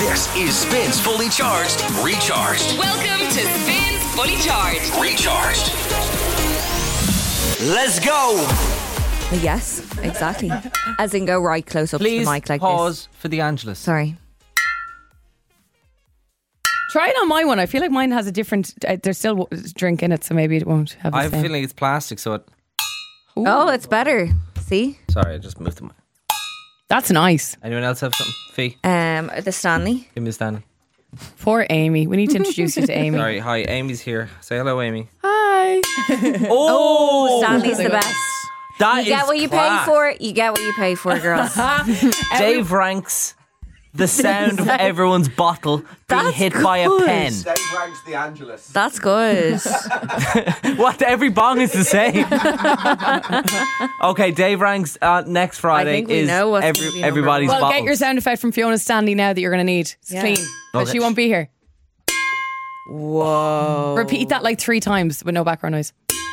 This is Spins Fully Charged, Recharged. Welcome to Spins Fully Charged. Recharged. Let's go. Yes, exactly. As in go right close up Please to the mic like pause this. for the Angelus. Sorry. Try it on my one. I feel like mine has a different. There's still drink in it, so maybe it won't have. I the have a same. feeling it's plastic, so it. Ooh. Oh, it's better. See? Sorry, I just moved the mic. That's nice. Anyone else have something? Fee, The Stanley. give me a Stanley. Poor Amy. We need to introduce you to Amy. Sorry, hi, Amy's here. Say hello, Amy. Hi. Oh, Stanley's the best. that You get is what you class. pay for. You get what you pay for, girls. Dave ranks the sound of everyone's bottle being That's hit by a good. pen. Dave ranks the Angelus. That's good. What? Every bong is the same. Okay, Dave ranks next Friday think we is know what's gonna be number everybody's Well, bottles. get your sound effect from Fiona Stanley now that you're going to need. It's Yeah. clean. But Okay. she won't be here. Whoa. Repeat that like 3 times with no background noise.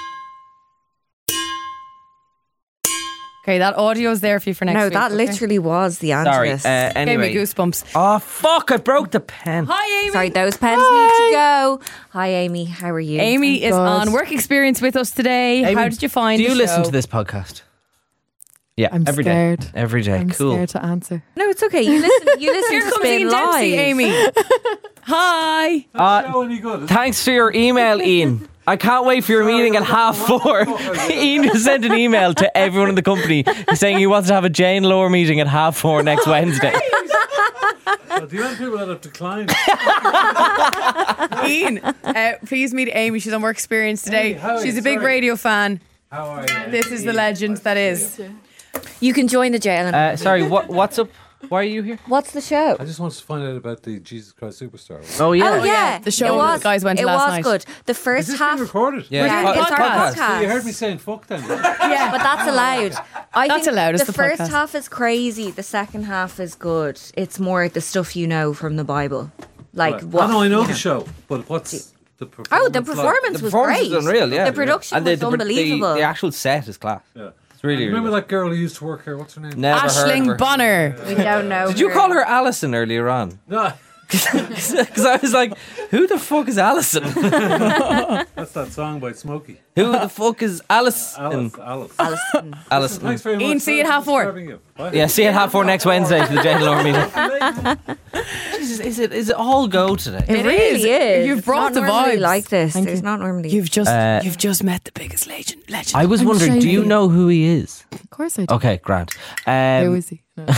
Okay, that audio is there for you for next No, week. that okay? literally was the Sorry. Angelus. Anyway. Gave me goosebumps. Oh fuck! I broke the pen. Hi, Amy. Sorry, those pens need to go. Hi, Amy. How are you? Amy is on work experience with us today. Amy, How did you find Do you the listen show? to this podcast? Yeah, I'm every day. scared. Every day. I'm Cool. scared to answer. No, it's okay. You listen. You listen Here to comes Spin Ian Live. Dempsey, Amy. Hi. Thanks for your email, Ian. I can't wait for your meeting at 4:30. Ian just sent an email to everyone in the company saying he wants to have a Jane Lower meeting at 4:30 next Wednesday. The amount of people that have declined. Ian, please meet Amy. She's on work experience today. Hey, how are She's you? a big Sorry. radio fan. How are you? This is the legend that is. You can join the jail. Sorry, what's up? Why are you here? What's the show? I just wanted to find out about the Jesus Christ Superstar. Oh yeah. Oh yeah, The show it was, the guys went to it last was night. good. The Is first this half. being recorded? Yeah, Yeah, it's it's our podcast. So you heard me saying fuck then. Yeah. But that's allowed. I That's think allowed, it's The the first podcast. half is crazy. The second half is good. It's more the stuff you know from the Bible, like Right. what. I know you the show, but what's the performance? Oh, the like? performance The was performance great. is unreal, yeah. The production was unbelievable. The actual set is class. Yeah. It's really, Remember really that girl who used to work here? What's her name? Never heard of Ashling her. Bonner. We don't know. Did you call her Alison earlier on? No, Because I was like, who the fuck is Alison? that's that song by Smokey. Who the fuck is Alison? Alice. Alison. Alison. Thanks very much. Ian, see you at Sorry for 4:30. disturbing you. Bye. Yeah, see you at 4:30 next Wednesday for the Jane Lower meeting. Jesus, is it all go today? It really is. You've It's brought not the normally vibes. like this. Thank There's you. not normally. You've just met the biggest legend. I was I'm wondering, do you shaking. know who he is? Of course I do. Okay, Grant. Who is he? No.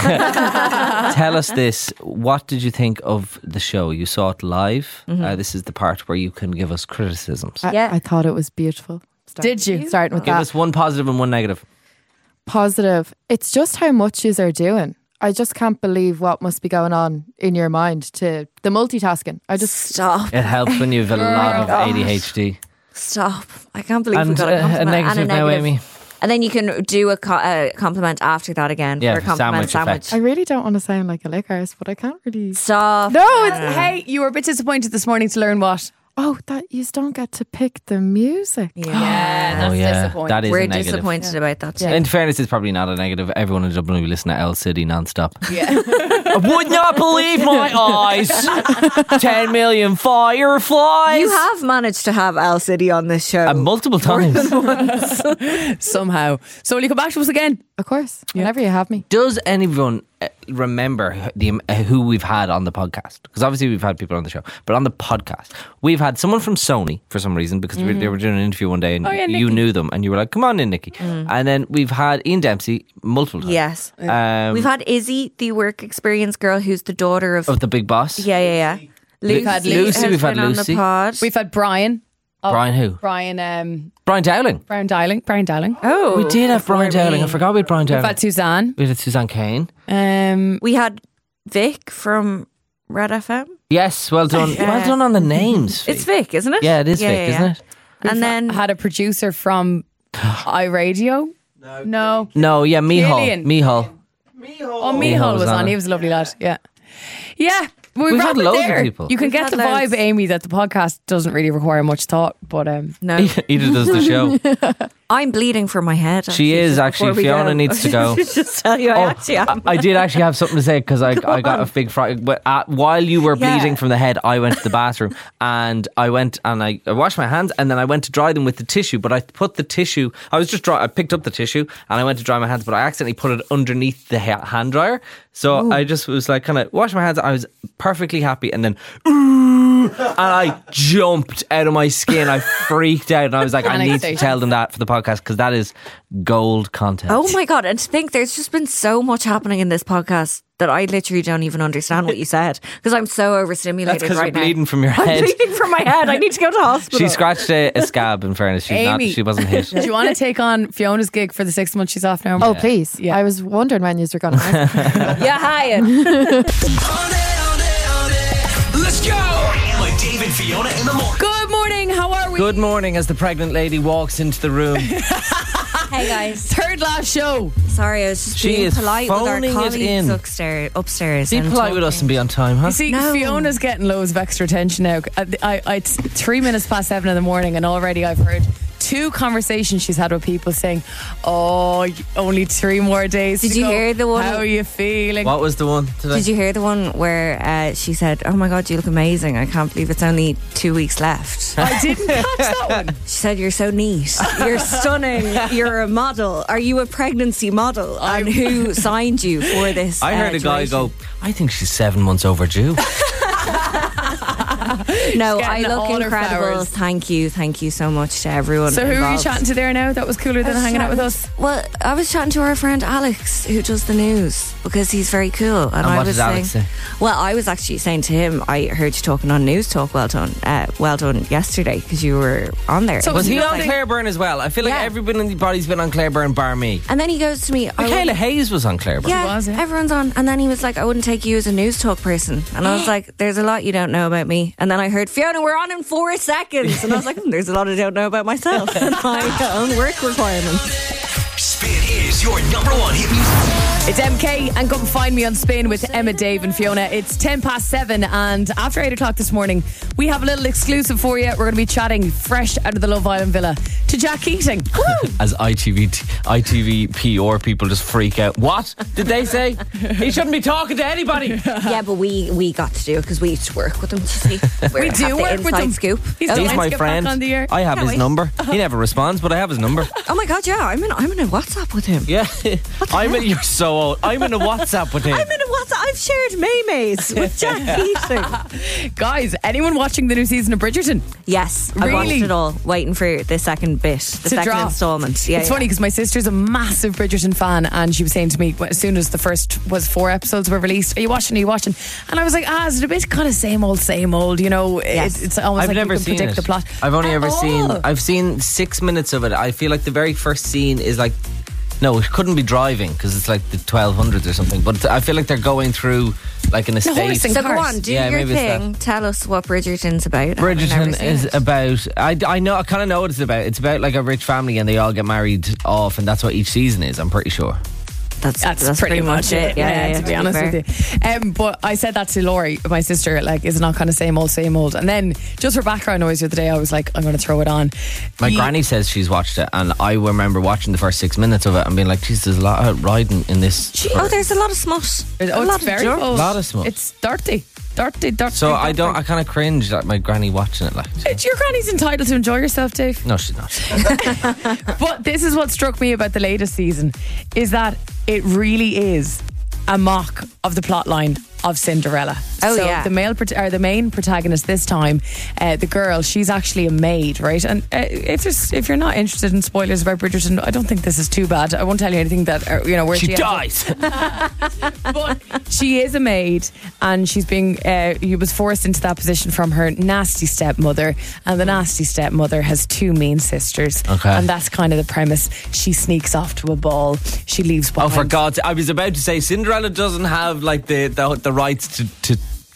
Tell us this. What did you think of the show? You saw it live. This is the part where you can give us criticisms. Yeah. I thought it was beautiful. Did you? Starting with Give that. us one positive and one negative. Positive. It's just how much yous are doing. I just can't believe what must be going on in your mind to the multitasking. I just Stop. It helps when you have a lot of ADHD. Stop. I can't believe we And got a compliment negative and a now, negative. Amy. And then you can do a compliment after that again Yeah, for a compliment sandwich sandwich. I really don't want to sound like a lick arse, but I can't really. Stop. No, it's Hey, you were a bit disappointed this morning to learn what? that you don't get to pick the music. Yeah, that's disappointing. That is We're a negative. disappointed about that. Yeah. In fairness, it's probably not a negative. Everyone in Dublin will listen to El City non-stop. Yeah. I would not believe my eyes. 10 million fireflies. You have managed to have Al City on this show. Multiple times. Somehow. So will you come back to us again? Of course, whenever you have me. Does anyone remember who we've had on the podcast? Because obviously we've had people on the show, but on the podcast we've had someone from Sony for some reason, because they were doing an interview one day and you Nikki. knew them and you were like, come on in, Nikki. And then we've had Ian Dempsey multiple times. Yes. We've We've had Izzy, the work experience girl, who's the daughter of. of the big boss. Yeah. We've had Lucy, has we've had been on Lucy. the pod. We've had Brian. Brian who? Brian Brian Dowling. Brian Dowling. Oh, We did have Brian before Dowling. me. I forgot we had Brian Dowling. We've had Suzanne. We had Suzanne Kane. We had Vic from Red FM. Yes, well done. Well done on the names. It's Vic, isn't it? Yeah, it is Vic, isn't it? And then Had a producer from iRadio. No. No, yeah, Mihal. Killian. Mihal. Oh, Mihal was on. it. He was a lovely lad. Yeah. Yeah. We've We've had loads of people. You can We've get had the vibe, loads. Amy, that the podcast doesn't really require much thought, but no. Either does the show. I'm bleeding from my head. She actually, is just actually. before we Fiona go. needs to go. Just tell you, I actually am. I did actually have something to say because I got a big fright. But while you were bleeding from the head, I went to the bathroom and I went and I washed my hands and then I went to dry them with the tissue. But I put the tissue. I picked up the tissue and I went to dry my hands, but I accidentally put it underneath the hand dryer. So I just was like kind of wash my hands. I was perfectly happy, and then and I jumped out of my skin. I freaked out, and I was like, I need to tell them that for the podcast because that is gold content. Oh my God. And to think there's just been so much happening in this podcast that I literally don't even understand what you said because I'm so overstimulated That's because right you're now. bleeding from your I'm head. bleeding from my head. I need to go to hospital. She scratched a scab. In fairness, she wasn't hit. Do you want to take on Fiona's gig for the 6 months she's off now? Oh, please. Yeah. I was wondering when you were going to ask. Yeah, hi. Let's go! Like Dave and Fiona in the morning. Good morning. How are we? Good morning as the pregnant lady walks into the room. Hey guys. Third last show. Sorry, I was just She being is polite with our phoning it colleagues in. upstairs. Be and polite with us and be on time, huh? You see, No. Fiona's getting loads of extra attention now. It's 3 minutes past 7 in the morning, and already I've heard 2 conversations she's had with people saying, "Oh, only 3 more days." Did to you go. hear the one- How are you feeling? What was the one today? Did you hear the one where she said, "Oh my God, you look amazing. I can't believe it's only 2 weeks left." I didn't catch that one. She said, "You're so neat. You're stunning. You're a model. Are you a pregnancy model? And who signed you for this?" I heard a guy duration?" go, I think she's 7 months overdue. No, She's I getting look all her incredible. flowers. Thank you so much to everyone. So who are you involved. chatting to there now? That was cooler than hanging out with us. Well, I was chatting to our friend Alex, who does the news, because he's very cool. And I what was did Alex saying, say? well, I was actually saying to him, I heard you talking on News Talk. Well done yesterday because you were on there. So Was he on Nothing. Claire Byrne as well? I feel like Yeah. everybody's been on Claire Byrne bar me. And then he goes to me, Michaela Hayes was on Claire Byrne. yeah, was, yeah. everyone's on. And then he was like, I wouldn't take you as a News Talk person. And I was like, there's a lot you don't know about me. And then I heard, Fiona, we're on in 4 seconds. And I was like, there's a lot I don't know about myself and my own work requirements. Spin is your number 1 hit music. It's MK and come find me on Spin with Emma, Dave and Fiona. It's 10 past 7 and after 8 o'clock this morning we have a little exclusive for you. We're going to be chatting fresh out of the Love Island villa to Jack Keating. As ITV PR people just freak out. What did they say? He shouldn't be talking to anybody. Yeah, but we got to do it because we used to work with him. You see, We do work with him. Scoop. He's Oh, the He's Let's my get back friend. on the air. I have Can't his wait. number. He never responds, but I have his number. oh my God, yeah, I'm in a WhatsApp with him. Yeah, you're so old. I'm in a WhatsApp with him. I'm in a WhatsApp. I've shared Maymays with Jack Keating. Guys, anyone watching the new season of Bridgerton? Yes, I watched Really? it all, waiting for the second bit, the second drop. installment. Yeah, It's funny because my sister's a massive Bridgerton fan and she was saying to me as soon as the first 4 episodes were released, are you watching? And I was like, is it a bit kind of same old, you know? Yes. It's almost I've like never you can seen predict it. the plot. I've only ever seen. Oh. I've seen 6 minutes of it. I feel like the very first scene is like. No, it couldn't be driving because it's like the 1200s or something. But I feel like they're going through like an estate. horse and So go cars. on, do Yeah, your maybe it's thing. Tell us what Bridgerton's about. I've never Bridgerton seen is it. about. I know. I kind of know what it's about. It's about like a rich family and they all get married off, and that's what each season is. I'm pretty sure. That's pretty much it. Yeah, to be honest fair. with you. But I said that to Laurie, my sister, like, is it not kind of same old? And then just for background noise the other day, I was like, I'm going to throw it on. My granny says she's watched it, and I remember watching the first 6 minutes of it and being like, "Geez, there's a lot of riding in this." Oh, there's a lot of smut. Oh, a lot it's very of old. Lot of smut. It's dirty. So I kind of cringe at my granny watching it. Like, Your granny's entitled to enjoy yourself, Dave. no, she's not. But this is what struck me about the latest season is that it really is a mock of the plot line of Cinderella. Oh, so yeah. the main protagonist this time, the girl, she's actually a maid, right? And if you're not interested in spoilers about Bridgerton, I don't think this is too bad. I won't tell you anything that where She ends up. dies. But she is a maid and she's being was forced into that position from her nasty stepmother, and the nasty stepmother has 2 mean sisters. Okay. And that's kind of the premise. She sneaks off to a ball, she leaves Oh, behind. for God's sake. I was about to say Cinderella doesn't have like the rights to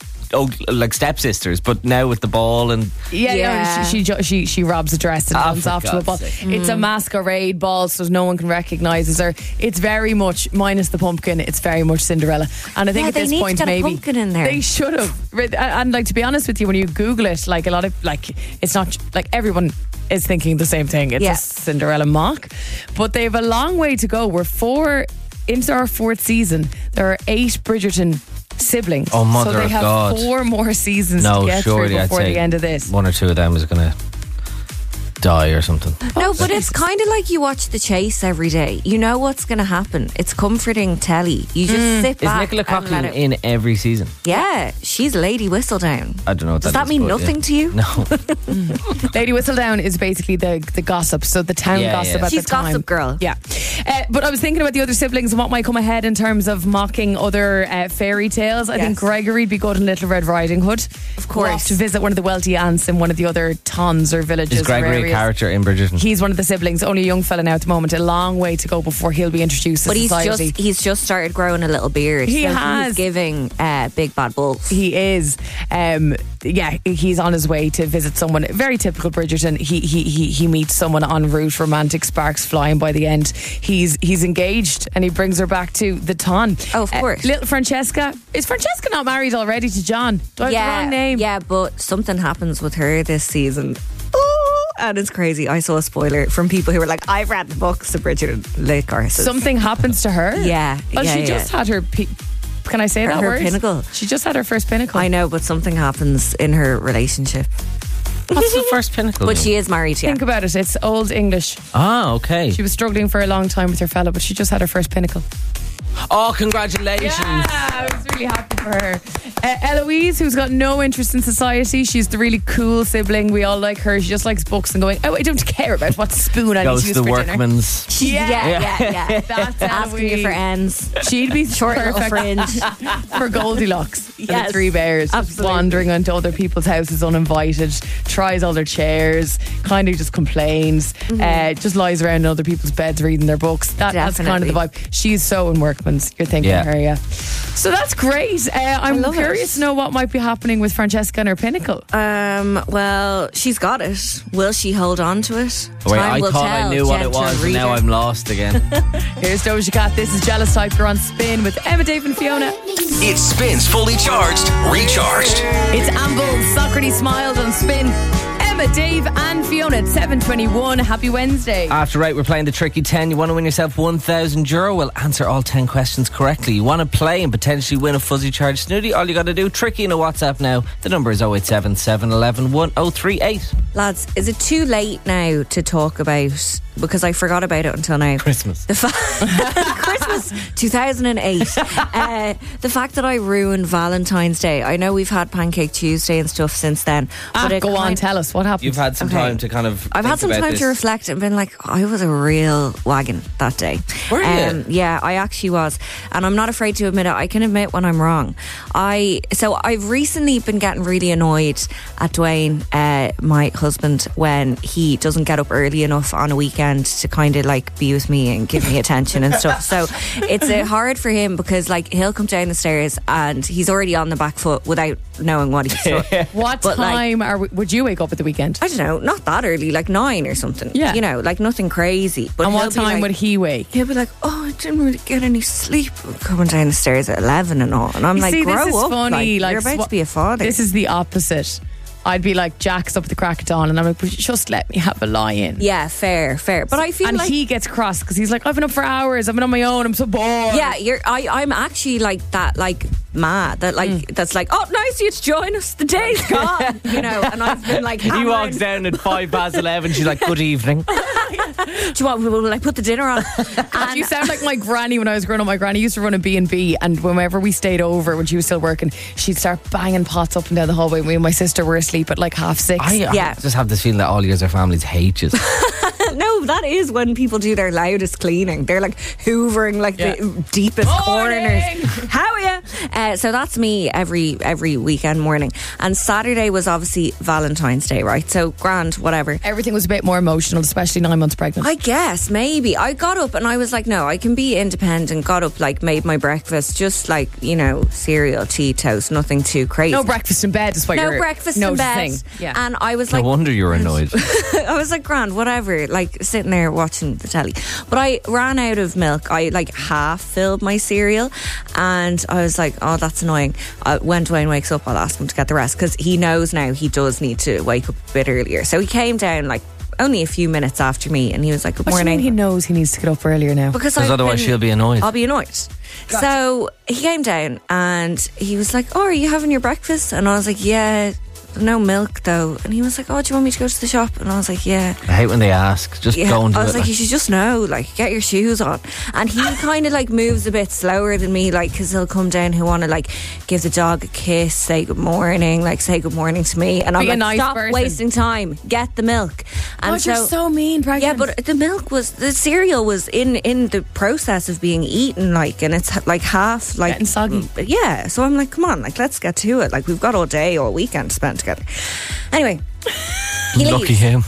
like stepsisters, but now with the ball and Yeah. She robs a dress and runs for off to a God's ball. sake. It's a masquerade ball, so no one can recognise her. It's very much, minus the pumpkin, it's very much Cinderella. And I think Yeah, at they this need to point get a maybe pumpkin in there. they should have. And like, to be honest with you, when you Google it, like a lot of, like, it's not like everyone is thinking the same thing. It's Yeah. a Cinderella mock. But they have a long way to go. We're into our 4th season. There are 8 Bridgerton siblings. Oh, mother so they of have God. 4 more seasons No, to get through surely I'd before say the end of this. one or two of them is going to die or something. No, but it's kind of like you watch The Chase every day. You know what's going to happen. It's comforting telly. You just sit Is back Nicola and let Coughlan it. in every season? Yeah, she's Lady Whistledown. I don't know what Does that is, mean but nothing yeah. to you? No. Lady Whistledown is basically the gossip, so the town Yeah, gossip yeah. at She's the time. Gossip Girl. Yeah. But I was thinking about the other siblings and what might come ahead in terms of mocking other fairy tales. I think Yes. Gregory'd be good in Little Red Riding Hood. Of course. To visit one of the wealthy aunts in one of the other towns or villages. Is Gregory or a areas. character in Bridgerton? He's one of the siblings, only a young fella now at the moment. A long way to go before he'll be introduced to But society. he's just started growing a little beard. He so has. He's giving big bad bulls. He is. He's on his way to visit someone. Very typical Bridgerton. He meets someone en route, romantic sparks flying by the end. He's engaged and he brings her back to the ton. Oh, of course. Little Francesca. Is Francesca not married already to John? Do I have the wrong name? Yeah, but something happens with her this season. Ooh, and it's crazy. I saw a spoiler from people who were like, I've read the books of Bridget Lake Garces. Something happens to her? Yeah, Well, yeah, she yeah. just had her... Can I say that her word? pinnacle. She just had her first pinnacle. I know, but something happens in her relationship. What's the first pinnacle? But she is married, yeah. Think about it. It's Old English. Ah, okay. She was struggling for a long time with her fella, but she just had her first pinnacle. Oh, congratulations. Yeah, I was really happy for her. Eloise, who's got no interest in society, she's the really cool sibling. We all like her. She just likes books and going, oh, I don't care about what spoon I need Goes to use to the for dinner. workman's. Yeah. That's Asking you for Eloise. ends. She'd be Short little perfect fringe. for Goldilocks and the Yes, 3 bears. Just absolutely. wandering onto other people's houses uninvited, tries all their chairs, kind of just complains, just lies around in other people's beds reading their books. That's kind of the vibe. She's so in Workman's. You're thinking Yeah. her, yeah. So that's great. I'm love curious it. to know what might be happening with Francesca and her pinnacle. Well, she's got it. Will she hold on to it? Wait, Time I will thought tell, I knew what it gentle was, and now reader. I'm lost again. Here's Doja Cat. This is Jealous Type. You're on Spin with Emma, Dave and Fiona. It spins fully charged, recharged. It's Amble. Socrates smiled on Spin. Emma, Dave and Fiona at 7:21. Happy Wednesday. After right, we're playing the Tricky 10. You want to win yourself €1,000? Well, answer all 10 questions correctly. You want to play and potentially win a fuzzy charge snooty? All you got to do, Tricky in a WhatsApp now. The number is 087 711 1038. Lads, is it too late now to talk about, because I forgot about it until now, Christmas. the Christmas 2008. The fact that I ruined Valentine's Day. I know we've had Pancake Tuesday and stuff since then. it Go on, kind- tell us what happened. You've had some Okay. time to kind of. I've had think some about time this. to reflect and been like, I was a real wagon that day. Were you? Yeah, I actually was. And I'm not afraid to admit it. I can admit when I'm wrong. So I've recently been getting really annoyed at Dwayne, my husband, when he doesn't get up early enough on a weekend to kind of like be with me and give me attention and stuff. So it's hard for him because like he'll come down the stairs and he's already on the back foot without knowing what he's done. What But, like, time would you wake up at the weekend? I don't know, not that early, like 9 or something. Yeah. You know, like nothing crazy. But And he'll what be time like- would he wake? He'll be like, oh, I didn't really get any sleep coming down the stairs at 11 and all. And I'm You like, see, grow this is up. funny. Like, you're about to be a father. This is the opposite. I'd be like, Jack's up at the crack of dawn, and I'm like, just let me have a lie in. yeah, fair. But I feel And like... he gets cross because he's like, I've been up for hours, I've been on my own, I'm so bored. yeah, I'm actually like that, like mad. That like that's like, oh, nice of you to join us. The day's gone, you know. And I've been like, He hammering. walks down at 11:05. She's like, good evening. Do you want? Will I put the dinner on? God, you sound like my granny when I was growing up. My granny used to run a B&B, and whenever we stayed over when she was still working, she'd start banging pots up and down the hallway. Me and my sister were asleep at like 6:30. I Yeah. just have this feeling that all your families hate you. No, that is when people do their loudest cleaning. They're like hoovering like the deepest corners. How are you? So that's me every weekend morning. And Saturday was obviously Valentine's Day, right? So grand, whatever. Everything was a bit more emotional, especially 9 months pregnant. I guess maybe I got up and I was like, no, I can be independent. Got up, like made my breakfast, just like, you know, cereal, tea, toast, nothing too crazy. No breakfast in bed is what No you're breakfast in bed. noticing. Yeah. And I was No like, wonder you're annoyed. I was like, grand, whatever, like sitting there watching the telly. But I ran out of milk. I like half filled my cereal and I was like, oh, that's annoying. When Dwayne wakes up, I'll ask him to get the rest because he knows now he does need to wake up a bit earlier. So he came down like only a few minutes after me, and he was like, "Good What do you morning." mean he knows he needs to get up earlier now? Because otherwise she'll be annoyed. I'll be annoyed. So he came down and he was like, "Oh, are you having your breakfast?" And I was like, "Yeah, no milk though." And he was like, "Oh, do you want me to go to the shop?" And I was like, "Yeah." I hate when they ask. Just Yeah, go and do I was it. like, you should just know, like, get your shoes on. And he kind of like moves a bit slower than me, like, because he'll come down, he'll want to like give the dog a kiss, say good morning, like say good morning to me, and I'm Be a like, nice stop person. wasting time, get the milk. And God, you're so mean, pregnant. yeah, but the cereal was in the process of being eaten, like, and it's like half like Getting soggy. Yeah, so I'm like, come on, like, let's get to it. Like, we've got all day, all weekend to spend together. Anyway, he leaves. Lucky him.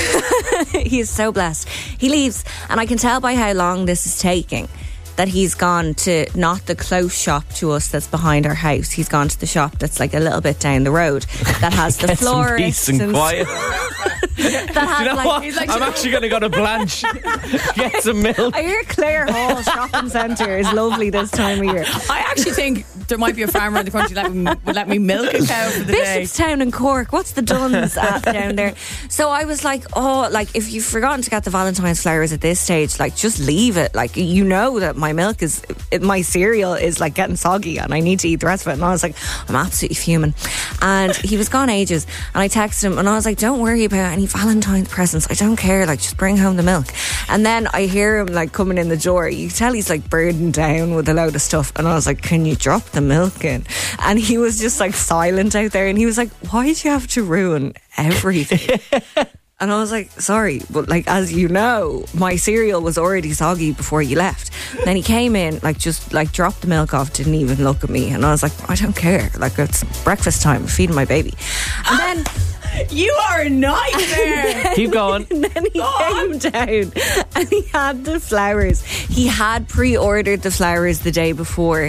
He is so blessed. He leaves, and I can tell by how long this is taking that he's gone to not the close shop to us that's behind our house. He's gone to the shop that's like a little bit down the road that has the Get some florist peace and quiet. that has You know like, what? he's like, I'm actually going to go to Blanche. Get some milk. I hear Clare Hall Shopping Centre is lovely this time of year. I actually think there might be a farmer in the country that would let me milk a cow for the day. Bishopstown in Cork. What's the Duns at down there? So I was like, oh, like, if you've forgotten to get the Valentine's flowers at this stage, like, just leave it. Like, you know that my milk is, my cereal is like getting soggy and I need to eat the rest of it. And I was like, I'm absolutely fuming. And he was gone ages. And I texted him and I was like, don't worry about any Valentine's presents. I don't care. Like, just bring home the milk. And then I hear him like coming in the door. You can tell he's like burdened down with a load of stuff. And I was like, can you drop the milk in? And he was just like silent out there. And he was like, why did you have to ruin everything? And I was like, sorry, but like, as you know, my cereal was already soggy before you left. And then he came in, like, just like dropped the milk off, didn't even look at me. And I was like, I don't care. Like, it's breakfast time, I'm feeding my baby. And then You are a nightmare. Keep going. And then he came down and he had the flowers. He had pre-ordered the flowers the day before,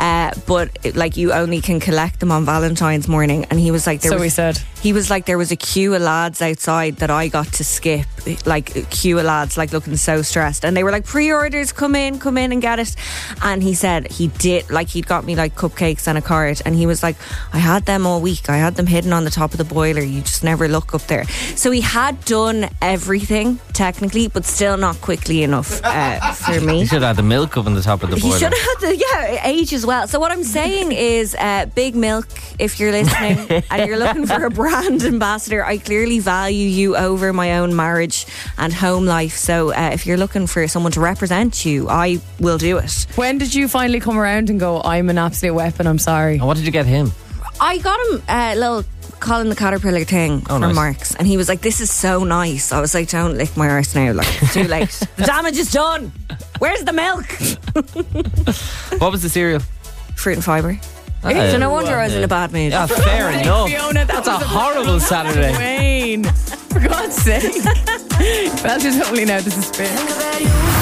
but like, you only can collect them on Valentine's morning. And he was like, So he said. He was like, there was a queue of lads outside that I got to skip, like a queue of lads, like looking so stressed. And they were like, pre-orders, come in and get it. And he said he did, like, he'd got me like cupcakes and a card. And he was like, I had them all week. I had them hidden on the top of the boiler. You just never look up there. So he had done everything technically, but still not quickly enough for me. You should have had the milk up on the top of the He boiler. should have had the age as well. So what I'm saying is, Big Milk, if you're listening and you're looking for a brand ambassador, I clearly value you over my own marriage and home life. So if you're looking for someone to represent you, I will do it. When did you finally come around and go, I'm an absolute weapon, I'm sorry? And what did you get him? I got him a little Colin the Caterpillar thing from nice. Marks, and he was like, this is so nice. I was like, don't lick my arse now, like, it's too late. The damage is done. Where's the milk? What was the cereal? Fruit and fibre. Yeah. So no wonder I was in a bad mood. Yeah, fair enough. Fiona, That's a was horrible Saturday. Wayne, for God's sake. Belters only now, this is Spin.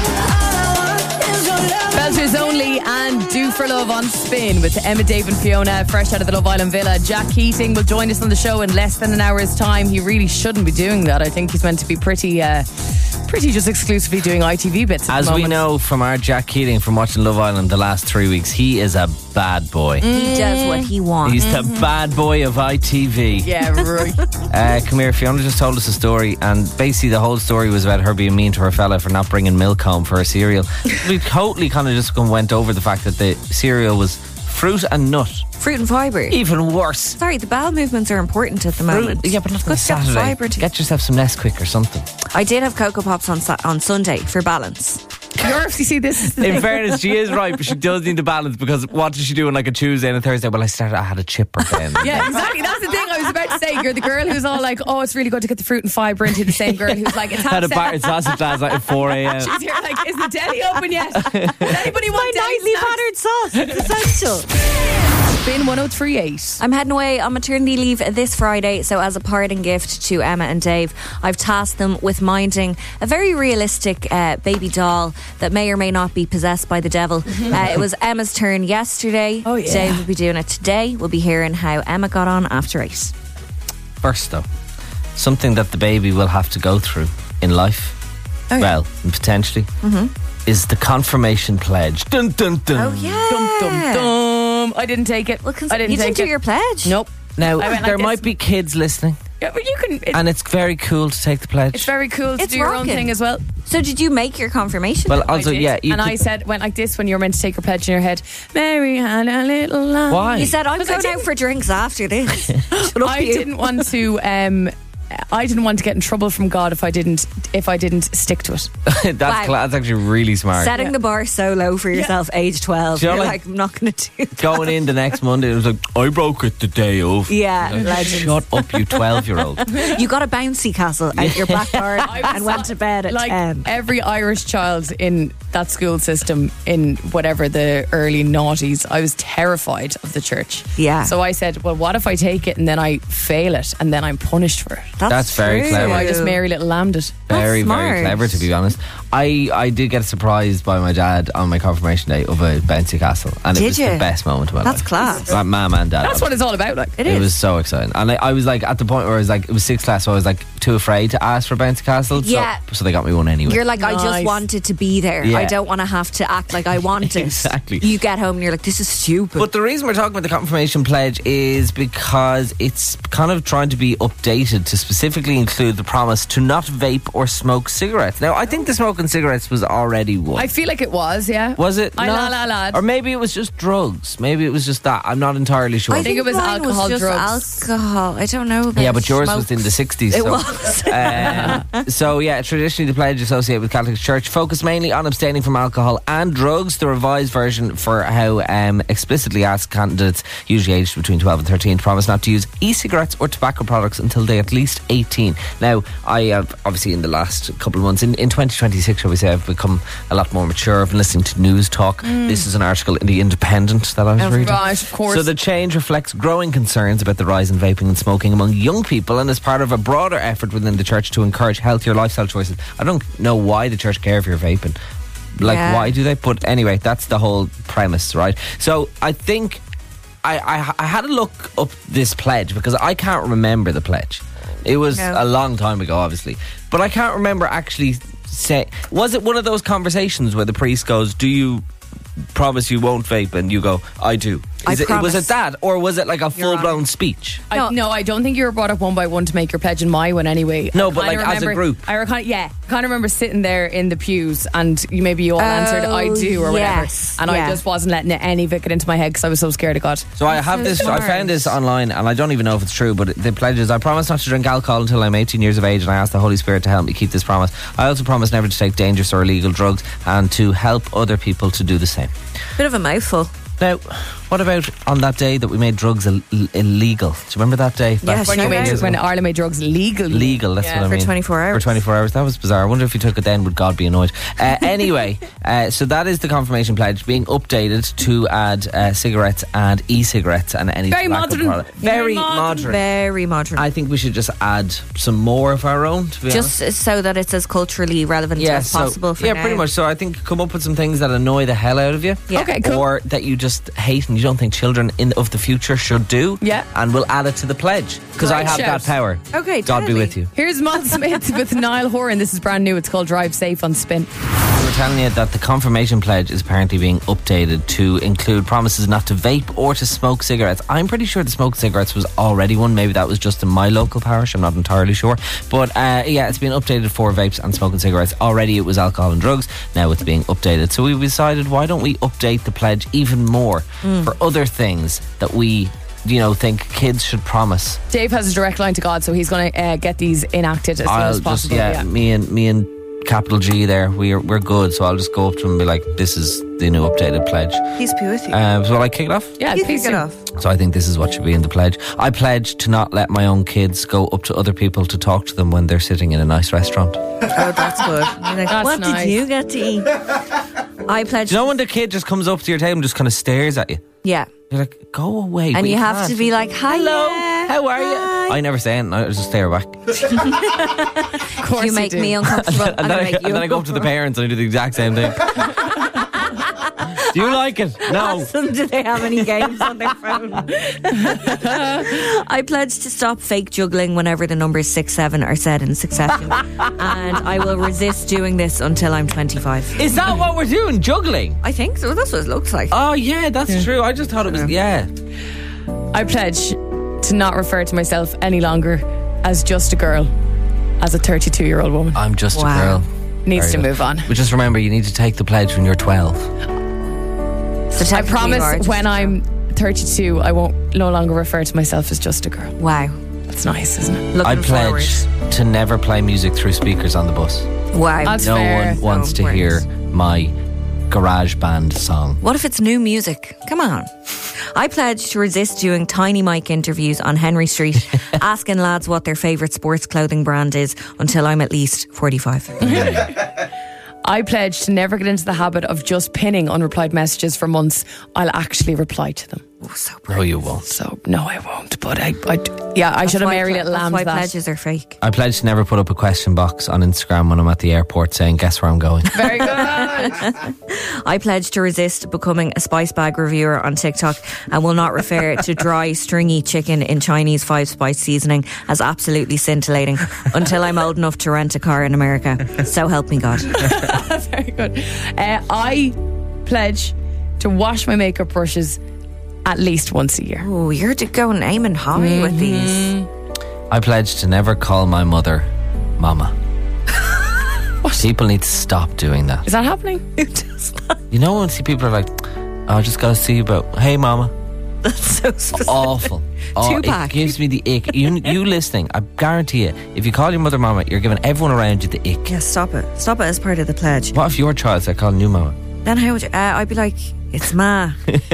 Belters only and Do for Love on Spin with Emma, Dave and Fiona, fresh out of the Love Island Villa. Jack Keating will join us on the show in less than an hour's time. He really shouldn't be doing that. I think he's meant to be pretty just exclusively doing ITV bits at As the we moment. know from our Jack Keating from watching Love Island the last 3 weeks, he is a bad boy. He does what he wants. He's the bad boy of ITV. Yeah, right. Come here, Fiona just told us a story, and basically the whole story was about her being mean to her fella for not bringing milk home for her cereal. We totally kind of just went over the fact that the cereal was fruit and nut. Fruit and fibre. Even worse. Sorry, the bowel movements are important at the moment. Yeah, but not on Good to get the Saturday. fibre to- Get yourself some Nesquik or something. I did have Cocoa Pops on Sunday for balance. See, this is the In thing. fairness, she is right, but she does need the balance, because what does she do on like a Tuesday and a Thursday? Well, I had a chipper then. Yeah, exactly. That's the thing I was about to say. You're the girl who's all like, oh, it's really good to get the fruit and fibre into the same girl who's like, it's half Had a seven. battered sausage last night at 4 a.m. She's here like, is the deli open yet? Does anybody My want deli nightly snacks? battered sauce. It's essential. Spin 1038. I'm heading away on maternity leave this Friday, so as a parting gift to Emma and Dave, I've tasked them with minding a very realistic baby doll that may or may not be possessed by the devil. It was Emma's turn yesterday. Oh, yeah. Dave will be doing it today. We'll be hearing how Emma got on after 8. First, though, something that the baby will have to go through in life, Oh, yeah. well, and potentially, is the confirmation pledge. Dun, dun, dun. Oh, yeah. Dum, dum. I didn't take it. Well, I didn't you take didn't do it. your pledge? Nope. Now, I went like there this. might be kids listening. Yeah, but you can. And it's very cool to take the pledge. It's very cool to It's do your own rocking. thing as well. So did you make your confirmation? Well, I also, did. yeah. And I said, went like this when you were meant to take your pledge in your head. Mary had a little lamb. Why? You said I'm 'Cause I going out didn't- for drinks after this. Shut up, I you. didn't want to. I didn't want to get in trouble from God if I didn't stick to it. that's, Wow. that's actually really smart. Setting the bar so low for yourself, age 12. Do you know, You're like- like, I'm not going to do that. Going in the next Monday, it was like, I broke it the day of. Yeah, Like, legends. shut up, you 12-year-old. You got a bouncy castle out your back garden and went to bed at Like 10. every Irish child in that school system in whatever the early noughties, I was terrified of the church. Yeah. So I said, well, what if I take it and then I fail it and then I'm punished for it? That's very true. clever. So I just Mary Little lambed it. Very, smart. very clever, to be honest. I did get surprised by my dad on my confirmation day of a bouncy castle, and it Did was you? the best moment of my That's life. class. My mum and dad. That's what it's all about. Like It It is. was so exciting, and I was like at the point where I was like, it was 6th class, so I was like too afraid to ask for bouncy castle. Yeah. So they got me one anyway. You're like, I just Nice. wanted to be there. Yeah. I don't want to have to act like I want it. Exactly. You get home and you're like, this is stupid. But the reason we're talking about the confirmation pledge is because it's kind of trying to be updated to specifically include the promise to not vape or smoke cigarettes. Now, I think the smoking cigarettes was already one. I feel like it was, yeah. Was it? I not? lad. Or maybe it was just drugs. Maybe it was just that. I'm not entirely sure. I think it was mine alcohol, just drugs. alcohol. I don't know. About Yeah, but yours smoke. was in the 60s. It so. was. So yeah, traditionally the pledge associated with Catholic Church focused mainly on abstaining from alcohol and drugs. The revised version for how explicitly asked candidates, usually aged between 12 and 13, to promise not to use e-cigarettes or tobacco products until they're at least 18. Now, I have obviously in the last couple of months, in 2026, shall we say, I've become a lot more mature. I've been listening to news talk. This is an article in The Independent that I was reading. Right, of course. So the change reflects growing concerns about the rise in vaping and smoking among young people, and is part of a broader effort within the church to encourage healthier lifestyle choices. I don't know why the church care if you're vaping. Like, Yeah. why do they? But anyway, that's the whole premise, right? So I think I had to look up this pledge because I can't remember the pledge. It was No. a long time ago, obviously, but I can't remember actually say. Was it one of those conversations where the priest goes, "Do you promise you won't vape?" And you go, "I do." Was it promise. that, or was it like a Your full-blown Honour. speech? No, I don't think you were brought up one by one to make your pledge in my one anyway. No, I but kinda like as a group. I kind of remember sitting there in the pews and maybe you all answered I do or whatever. yes, And yeah. I just wasn't letting any of it get into my head because I was so scared of God. So I have this. smart. I found this online, and I don't even know if it's true. But the pledge is: I promise not to drink alcohol until I'm 18 years of age, and I ask the Holy Spirit to help me keep this promise. I also promise never to take dangerous or illegal drugs, and to help other people to do the same. Bit of a mouthful. Now, what about on that day that we made drugs illegal? Do you remember that day? Yeah, Back sure. When Ireland made drugs legal. Legal, that's Yeah, what I for mean. 24 hours. For 24 hours. That was bizarre. I wonder if you took it then, would God be annoyed? Anyway, so that is the confirmation pledge being updated to add cigarettes and e-cigarettes and any Very tobacco modern. product. Very Very modern. modern. Very modern. I think we should just add some more of our own, to be honest. Just so that it's as culturally relevant as possible for now. pretty much. So I think come up with some things that annoy the hell out of you. Yeah. Okay, cool. Or that you just hate and you don't think children of the future should do. Yeah. And we'll add it to the pledge because I Great have shout. that power. Okay, God be totally. with you. Here's Mod Smith with Niall Horan. This is brand new. It's called Drive Safe on Spin. We're telling you that the confirmation pledge is apparently being updated to include promises not to vape or to smoke cigarettes. I'm pretty sure the smoke cigarettes was already one. Maybe that was just in my local parish. I'm not entirely sure. But yeah, it's been updated for vapes and smoking cigarettes. Already it was alcohol and drugs. Now it's being updated. So we decided, why don't we update the pledge even more for other things that we, think kids should promise. Dave has a direct line to God, so he's going to get these enacted as soon as possible. Me and capital G there, we're good. So I'll just go up to him and be like, this is the new updated pledge. He's be with you. So will I kick it off? Yeah, You please kick it do. off. So I think this is what should be in the pledge. I pledge to not let my own kids go up to other people to talk to them when they're sitting in a nice restaurant. Oh, that's good. You're like, That's what nice. did you get to eat? I pledged. Do you know when the kid just comes up to your table and just kind of stares at you? Yeah. You're like, go away. And but you have can't. to be like, hi. Hello, how are you? I never say anything. I just stare back. Of course You make do. me uncomfortable. And then I go up to the parents and I do the exact same thing. Do you like it? No. Ask them, do they have any games on their phone? I pledge to stop fake juggling whenever the numbers 6, 7 are said in succession. And I will resist doing this until I'm 25. Is that what we're doing? Juggling? I think so. That's what it looks like. Oh, yeah, that's true. I just thought it was, yeah. I pledge to not refer to myself any longer as just a girl, as a 32-year-old woman. I'm just Wow. a girl. Needs Very to good. move on. But just remember, you need to take the pledge when you're 12. So I technically you are promise just when a I'm 32, I won't no longer refer to myself as just a girl. girl. Wow. That's nice, isn't it? Looking I pledge forward. to never play music through speakers on the bus. Wow. That's No fair. one wants So to hear important. my garage band song. What if it's new music? Come on. I pledge to resist doing tiny mic interviews on Henry Street, asking lads what their favourite sports clothing brand is until I'm at least 45. I pledge to never get into the habit of just pinning unreplied messages for months. I'll actually reply to them. Oh, so No, you won't. So, no, I won't. But I should have Mary Little That's Lambs why that. pledges are fake. I pledge to never put up a question box on Instagram when I'm at the airport saying, guess where I'm going. Very good. I pledge to resist becoming a spice bag reviewer on TikTok and will not refer to dry, stringy chicken in Chinese 5-spice seasoning as absolutely scintillating until I'm old enough to rent a car in America. So help me God. Very good. I pledge to wash my makeup brushes at least once a year. Oh, you're going aiming high with these. I pledge to never call my mother Mama. People need to stop doing that. Is that happening? You know when people are like, oh, I just got to see you about, hey Mama. That's so specific. Awful. Oh, Tupac. it gives me the ick. You listening, I guarantee you, if you call your mother Mama, you're giving everyone around you the ick. Yeah, stop it. Stop it as part of the pledge. What if your child started calling you Mama? Then how would you, I'd be like, it's ma.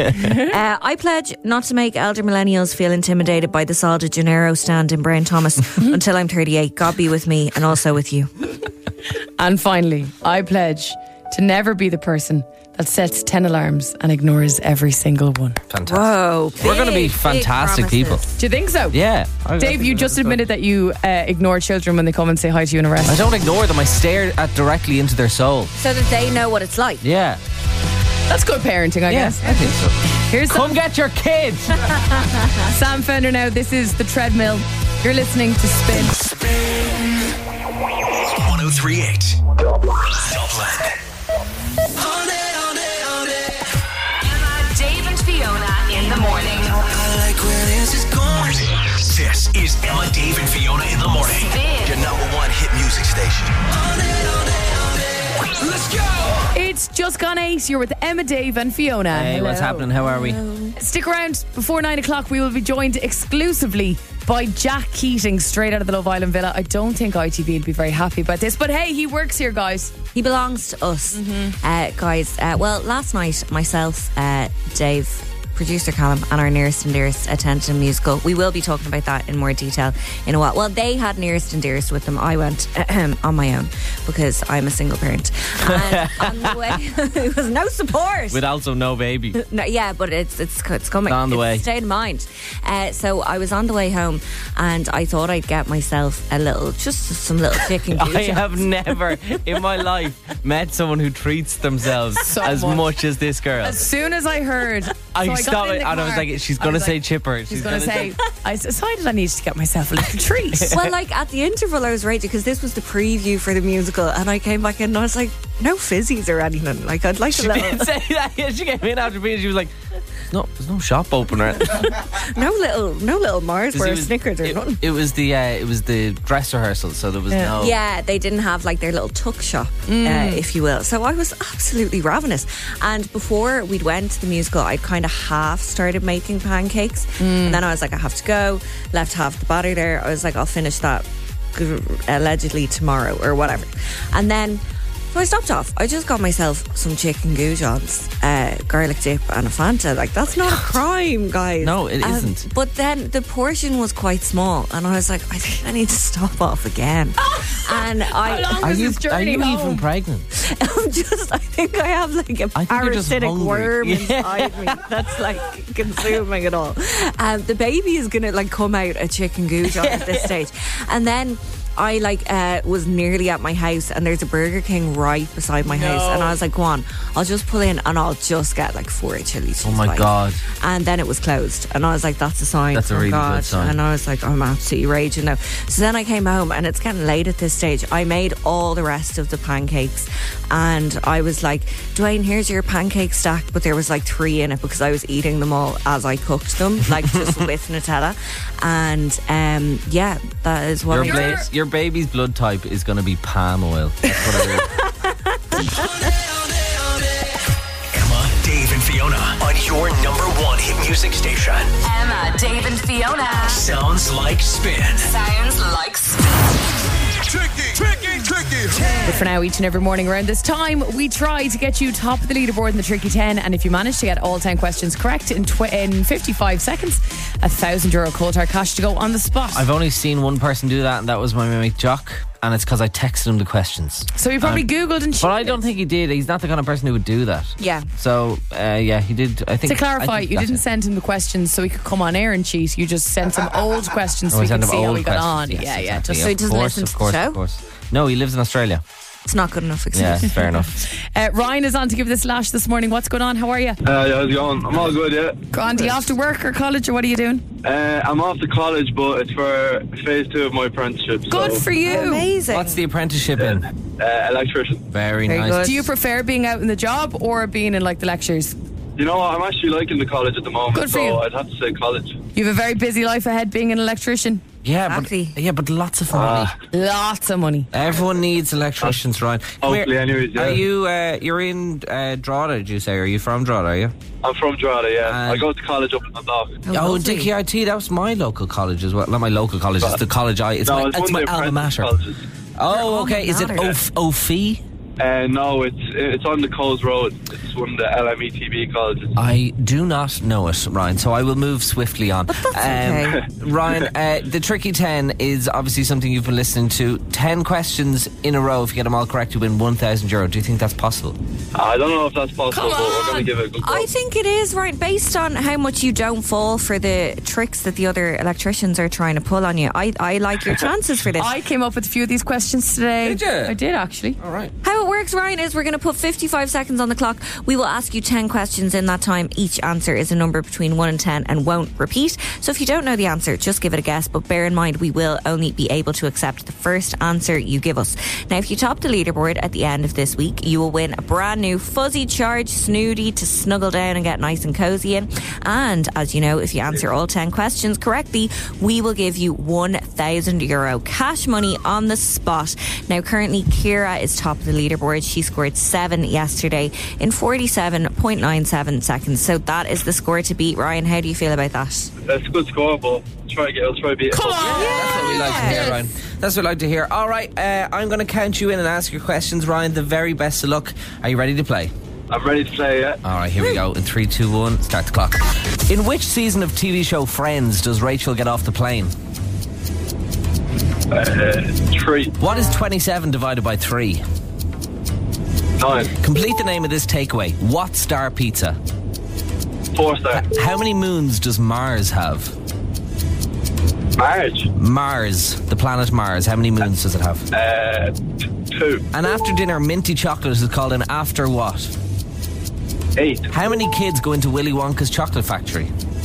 I pledge not to make elder millennials feel intimidated by the Sol de Janeiro stand in Brown Thomas until I'm 38. God be with me and also with you. And finally, I pledge to never be the person that sets 10 alarms and ignores every single one. Fantastic. Whoa. We're going to be big, fantastic big people. promises. Do you think so? Yeah. Dave, you just admitted that you ignore children when they come and say hi to you in a I restaurant. don't ignore them. I stare directly into their soul. So that they know what it's like. Yeah. That's good parenting, I guess. I think so. Here's Come get your kids. Sam Fender now. This is The Treadmill. You're listening to Spin. 1038. Dublin. Emma, Dave and Fiona in the morning. This is Emma, Dave, and Fiona in the morning. Spin. Your number one hit music station. Let's go. It's just gone 8. You're with Emma, Dave and Fiona. Hey, Hello. what's happening? How are we? Stick around. Before 9 o'clock, we will be joined exclusively by Jack Keating, straight out of the Love Island villa. I don't think ITV would be very happy about this, but hey, he works here, guys. He belongs to us, guys. Well, last night, myself, Dave, producer Callum, and our nearest and dearest attended a musical. We will be talking about that in more detail in a while. Well, they had nearest and dearest with them. I went on my own because I'm a single parent. And on the way, it was no support. With also no baby. No, yeah, but it's coming. It's on the way. Stay in mind. So I was on the way home, and I thought I'd get myself some little chicken. I have never in my life met someone who treats themselves So as much as this girl. As soon as I heard, I got stopped in it the and I was car, like, she's I going to was say like, chipper. She's going to say, I decided I needed to get myself a little treat. Well, like at the interval, I was raging because this was the preview for the musical, and I came back in and I was like, no fizzies or anything. Like I'd like She a little, didn't say that. Yeah, she came in after me and she was like, there's no shop open or anything. no little Mars or Snickers or nothing. It was the dress rehearsal, so there was no. Yeah, they didn't have like their little tuck shop, if you will. So I was absolutely ravenous. And before we'd went to the musical, I'd kind of half started making pancakes, and then I was like, I have to go. Left half the batter there. I was like, I'll finish that allegedly tomorrow or whatever. And then so I stopped off. I just got myself some chicken goujons, garlic dip and a Fanta. Like, that's not a crime, guys. No, it isn't. But then the portion was quite small, and I was like, I think I need to stop off again. And How long I was Are this journey you home? even pregnant? I think I have like a I think you're just parasitic hungry. worm Yeah. inside me that's like consuming it all. The baby is gonna like come out a chicken goujon at this stage, and then I was nearly at my house and there's a Burger King right beside my house, and I was like, go on, I'll just pull in and I'll just get like 4 chili cheese Oh my bites. God. And then it was closed, and I was like, that's a sign. That's a from really God. good sign. And I was like, I'm absolutely raging now. So then I came home, and it's getting late at this stage. I made all the rest of the pancakes, and I was like, Dwayne, here's your pancake stack, but there was like 3 in it because I was eating them all as I cooked them, like just with Nutella. And yeah, that is what Your baby's blood type is going to be palm oil. That's what it is. Come on, Dave and Fiona on your number 1 hit music station. Emma, Dave and Fiona. Sounds like spin. Sounds like spin. But for now, each and every morning around this time, we try to get you top of the leaderboard in the Tricky 10. And if you manage to get all 10 questions correct in 55 seconds, €1,000 cold hard cash to go on the spot. I've only seen one person do that, and that was my mate Jock. And it's because I texted him the questions. So you probably Googled and cheated. But I don't think he did. He's not the kind of person who would do that. Yeah. So, yeah, he did. I think. To clarify, I think you that's didn't it. send him the questions so he could come on air and cheat. You just sent some old questions so Oh, we sent could him see how old he got on. questions. Yes, Yeah, exactly. just So he doesn't listen to the show? Of course. No, he lives in Australia. It's not good enough excuse. Yeah, fair enough. Ryan is on to give this lash this morning. What's going on? How are you? Yeah, how's it going? I'm all good, yeah. Gandhi, off to work or college, or what are you doing? I'm off to college, but it's for phase 2 of my apprenticeship. Good so, for you. Amazing. What's the apprenticeship in? electrician. Very Very nice. good. Do you prefer being out in the job or being in like the lectures? You know what? I'm actually liking the college at the moment, Good for so you. I'd have to say college. You have a very busy life ahead being an electrician. Yeah, Exactly. but lots of money. Lots of money. Everyone needs electricians, Ryan. Come Hopefully, here. anyways, yeah. Are you? You're in Drogheda? Did you say? Are you from Drogheda? Are you? I'm from Drogheda, yeah. And- I go to college up in the dock. Oh, lovely. Dickey IT. That was my local college as well. Not my local college. It's the college It's No, my, it's it's one my of the alma apprentice mater. colleges. Oh, okay. Is it matter. OFI? No, it's on the Coles Road. It's one of the LMETB colleges. I do not know it, Ryan, so I will move swiftly on. okay. Ryan, the Tricky 10 is obviously something you've been listening to. 10 questions in a row. If you get them all correct, you win €1,000. Do you think that's possible? I don't know if that's possible, but we're going to give it a good go. I think it is, right, based on how much you don't fall for the tricks that the other electricians are trying to pull on you. I like your chances for this. I came up with a few of these questions today. Did you? I did, actually. All right. How it works, Ryan, is we're going to put 55 seconds on the clock. We will ask you 10 questions in that time. Each answer is a number between 1 and 10 and won't repeat. So if you don't know the answer, just give it a guess. But bear in mind, we will only be able to accept the first answer you give us. Now, if you top the leaderboard at the end of this week, you will win a brand new fuzzy charge snooty to snuggle down and get nice and cozy in. And as you know, if you answer all 10 questions correctly, we will give you €1,000 cash money on the spot. Now, currently, Kira is top of the leaderboard. She scored 7 yesterday in 47.97 seconds. So that is the score to beat. Ryan, how do you feel about that? That's a good score, but I'll try to beat it. Come on! That's what we like to hear, Ryan. That's what we like to hear. All right, I'm going to count you in and ask your questions, Ryan. The very best of luck. Are you ready to play? I'm ready to play, yeah. All right, here we go. In 3, 2, 1, start the clock. In which season of TV show Friends does Rachel get off the plane? 3, What is 27 divided by 3? 9, Complete the name of this takeaway. What star pizza? 4 star. How many moons does Mars have? Marriage. Mars, the planet Mars. How many moons does it have? 2, An after dinner minty chocolate is called an after what? 8, How many kids go into Willy Wonka's chocolate factory?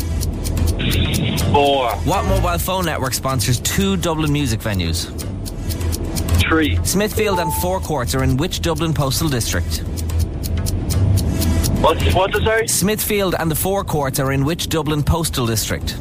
4, What mobile phone network sponsors 2 Dublin music venues? 3. Smithfield and Forecourts are in which Dublin postal district? What's the sorry? Smithfield and the Forecourts are in which Dublin postal district?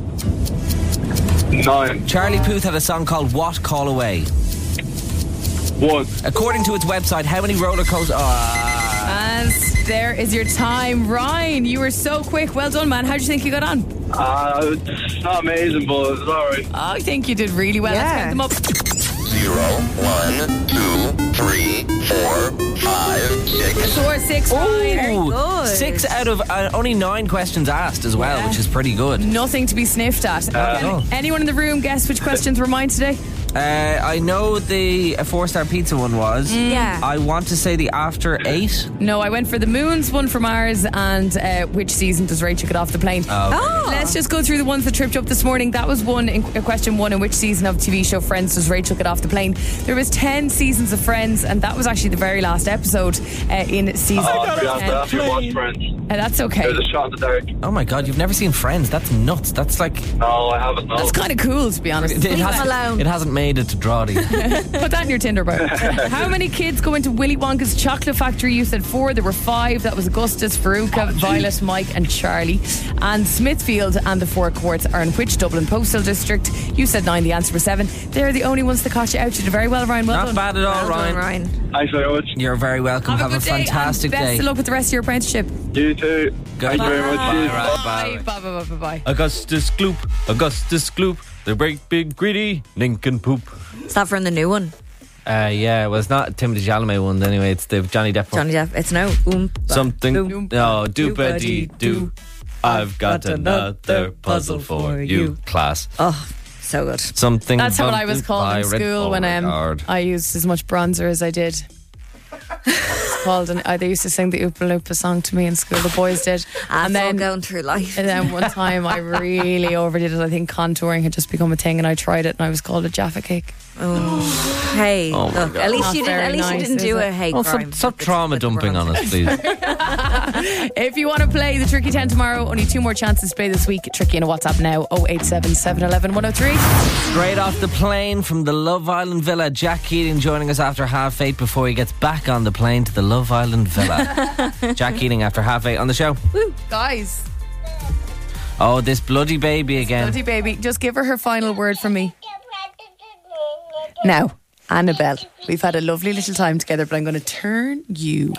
9, Charlie Puth had a song called What Call Away? 1. According to its website, how many roller coasters... And there is your time. Ryan, you were so quick. Well done, man. How do you think you got on? It's not amazing, but it's alright. I think you did really well. Yeah. Let's count them up. 0, 1, 2, 3, 4, 5, 6. Score 6 right. Ooh, good. 6 out of only 9 questions asked as well, which is pretty good. Nothing to be sniffed at. no. Anyone in the room guess which questions were mine today? I know the 4-star pizza one was. Yeah. I want to say the After 8. No, I went for the moons, one for Mars, and which season does Rachel get off the plane? Oh. Let's just go through the ones that tripped you up this morning. That was question 1. In which season of TV show Friends does Rachel get off the plane? There was 10 seasons of Friends, and that was actually the very last episode in season. To be honest, I haven't watched Friends. That's okay. There's a shot in the dark. Oh my god, you've never seen Friends? That's nuts. That's like... No, I haven't. No. That's kind of cool, to be honest. It hasn't made it to Drawdy. Put that in your Tinder bio. How many kids go into Willy Wonka's chocolate factory? You said 4. There were 5. That was Augustus, Veruca, Violet, Mike and Charlie. And Smithfield and the Four Courts are in which Dublin postal district? You said 9. The answer was 7. They're the only ones that caught you out. You did very well, Ryan. Well Not done. bad at all, Well done, Ryan. Ryan. Thanks very much. You're very welcome. Have a good day fantastic and best day. of luck with the rest of your apprenticeship. You too. Thank you very much. Bye, Cheers. Ryan. Bye. Bye. Augustus Gloop, the great big greedy Lincoln poop. Is that from the new one? Yeah, well, it's not Timothy Chalamet one anyway. It's the Johnny Depp one. Johnny Depp. It's no. Something. boom, No, doopa-dee-doo. doo-ba-dee-doo. I've got another puzzle for you, class. Oh, so good. Something. That's how I was bumping called in pirate school when overguard. I used as much bronzer as I did. It's called, and they used to sing the Oopa Loopa song to me in school. The boys did, And then going through life. And then one time I really overdid it. I think contouring had just become a thing, and I tried it, and I was called a Jaffa Cake. Oh, hey, Oh my look. God. At least Not you didn't. very At least nice, you didn't do is a it? hate Oh, crime. stop trauma dumping on us, please. If you want to play the Tricky 10 tomorrow, only 2 more chances to play this week. Tricky in a WhatsApp now, 087 711 103. Straight off the plane from the Love Island Villa, Jack Keating joining us after 8:30 before he gets back on the plane to the Love Island Villa. Jack Keating after 8:30 on the show. Woo, guys. Oh, this bloody baby again. Bloody baby, just give her final word from me. Now, Annabelle, we've had a lovely little time together, but I'm going to turn you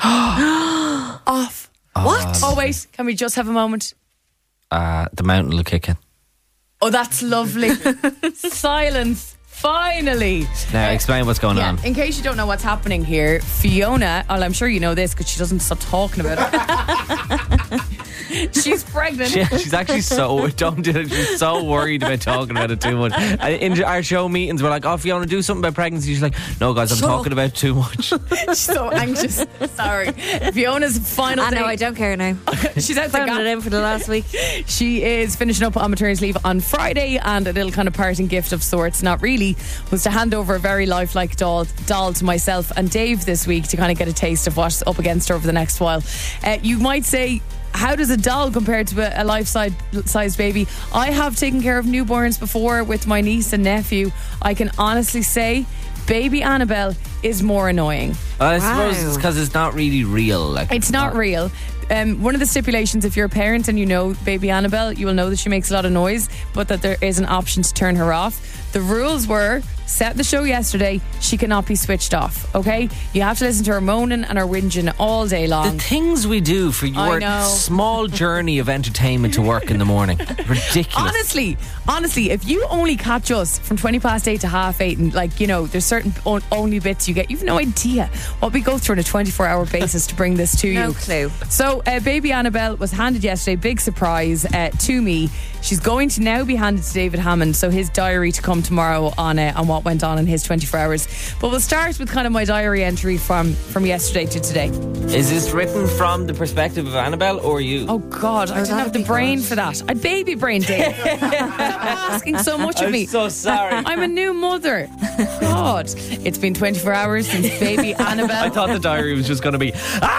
off. What? Oh, wait, can we just have a moment? The mountain will kick in. Oh, that's lovely. Silence. Finally. Now, explain what's going on. In case you don't know what's happening here, Fiona, well, I'm sure you know this because she doesn't stop talking about it. She's pregnant. She's actually so don't do it. She's so worried about talking about it too much. In our show meetings, we're like, "Oh, if you want to do something about pregnancy," she's like, "No, guys, I'm talking about it too much." She's so anxious. Sorry, Fiona's final I know. day. I don't care now. She's out Phoned it the in for the last week. She is finishing up on maternity leave on Friday, and a little kind of parting gift of sorts, not really, was to hand over a very lifelike doll to myself and Dave this week to kind of get a taste of what's up against her over the next while. You might say, how does a doll compare to a life-sized baby? I have taken care of newborns before with my niece and nephew. I can honestly say baby Annabelle is more annoying. I suppose it's because it's not really real. Like It's not real. One of the stipulations, if you're a parent and you know baby Annabelle, you will know that she makes a lot of noise, but that there is an option to turn her off. The rules were set in the show yesterday. She cannot be switched off. Okay, you have to listen to her moaning and her whinging all day long. the things we do for your know. small journey of entertainment to work in the morning. Ridiculous. Honestly, if you only catch us from 8:20 to 8:30, and like, you know, there's certain only bits you get, you've no idea what we go through on a 24-hour basis to bring this to you. No clue. So baby Annabelle was handed yesterday, big surprise to me. She's going to now be handed to David Hammond, so his diary to come tomorrow on what went on in his 24 hours. But we'll start with kind of my diary entry from yesterday to today. Is this written from the perspective of Annabelle or you? Oh God, I didn't have the brain for that. I baby brain, Dave. Stop asking so much of me. so sorry. I'm a new mother. God, it's been 24 hours since baby Annabelle. I thought the diary was just going to be.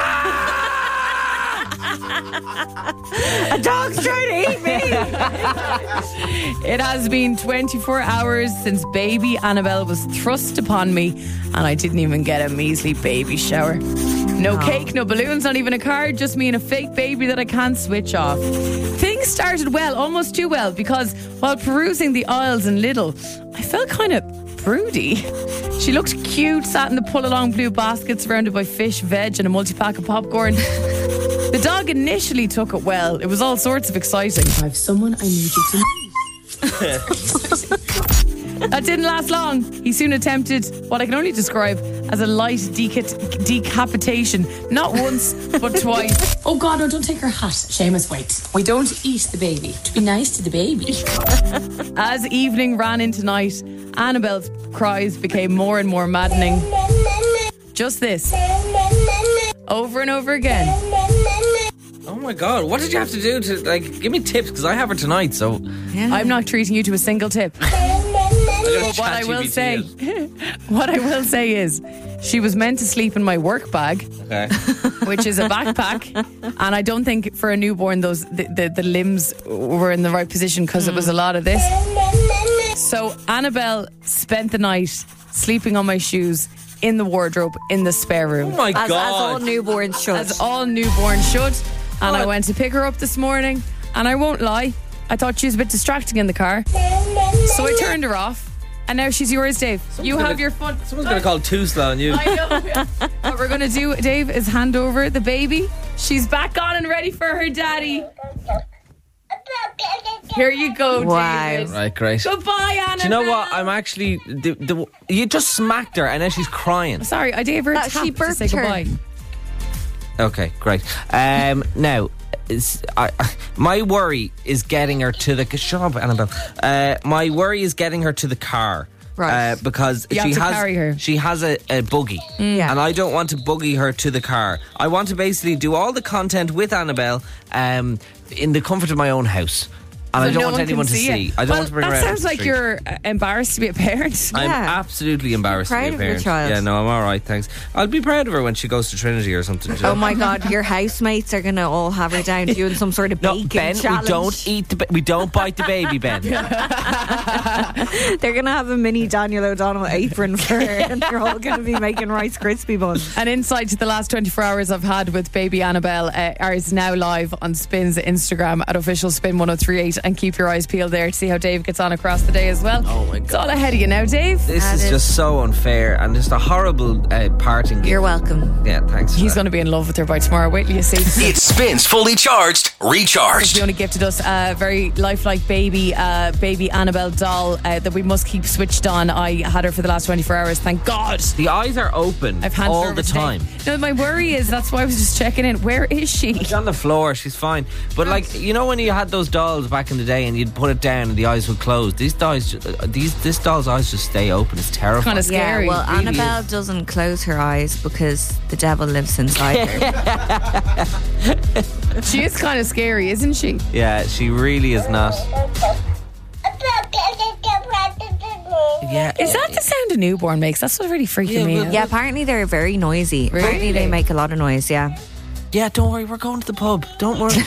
A dog's trying to eat me. It has been 24 hours since baby Annabelle was thrust upon me, and I didn't even get a measly baby shower. No cake, no balloons, not even a card, just me and a fake baby that I can't switch off. Things started well, almost too well, because while perusing the aisles in Lidl, I felt kind of broody. She looked cute, sat in the pull-along blue basket surrounded by fish, veg and a multi-pack of popcorn. The dog initially took it well. It was all sorts of exciting. I have someone I need you to meet. That didn't last long. He soon attempted what I can only describe as a light decapitation, not once but twice. Oh God, no, don't take her hat. Seamus, wait. We don't eat the baby. To be nice to the baby. As evening ran into night, Annabelle's cries became more and more maddening. Just this. Over and over again. Oh my God, what did you have to do to, give me tips, because I have her tonight, so... Yeah. I'm not treating you to a single tip. But what I will say is, she was meant to sleep in my work bag, okay, which is a backpack, and I don't think for a newborn the limbs were in the right position because it was a lot of this. So Annabelle spent the night sleeping on my shoes in the wardrobe in the spare room. Oh my God. As all newborns should. As all newborns should. And I went to pick her up this morning, and I won't lie, I thought she was a bit distracting in the car. So I turned her off, and now she's yours, Dave. You have your fun. Someone's going to call Tusla on you. I know. What we're going to do, Dave, is hand over the baby. She's back on and ready for her daddy. Here you go, David. Right, great. Goodbye, Annabelle. Do you know what? I'm actually... you just smacked her and now she's crying. Sorry, I gave her a tap she to birthed say goodbye. her. Okay, great. Now, my worry is getting her to the... Shut up, Annabelle. My worry is getting her to the car. Right. Because You have to carry her. she has a buggy. Yeah. And I don't want to buggy her to the car. I want to basically do all the content with Annabelle in the comfort of my own house. And I don't no want one anyone can to see see. it. I don't want to bring her that out. sounds like you're embarrassed to be a parent. I'm Yeah. absolutely embarrassed to be Proud a of your parent. child. Yeah, no, I'm all right, thanks. I'll be proud of her when she goes to Trinity or something. Oh my God, your housemates are going to all have her down doing some sort of No, baking Ben, challenge. we don't eat we don't bite the baby, Ben. They're going to have a mini Daniel O'Donnell apron for her, and they're all going to be making Rice Krispie buns. An insight to the last 24 hours I've had with baby Annabelle is now live on Spin's Instagram at official Spin 1038, and keep your eyes peeled there to see how Dave gets on across the day as well. Oh my God. It's all ahead of you now, Dave. This is just so unfair and just a horrible parting gift. You're welcome. Yeah, thanks. He's going to be in love with her by tomorrow. Wait till you see. It spins fully charged, recharged. Fiona gifted us a very lifelike baby Annabelle doll that we must keep switched on. I had her for the last 24 hours. Thank God. The eyes are open I've handed her all over the today. time. No, my worry is that's why I was just checking in. Where is she? She's on the floor. She's fine. But you know when you had those dolls back in the day and you'd put it down and the eyes would close. This doll's eyes just stay open. It's terrifying. Kind of scary. Yeah, well, It really Annabelle doesn't close her eyes because the devil lives inside her. She is kind of scary, isn't she? Yeah, she really is not. Yeah, Is that the sound a newborn makes? That's what really freaking me out. Yeah, apparently they're very noisy. Apparently they make a lot of noise, yeah. Yeah, don't worry. We're going to the pub. Don't worry.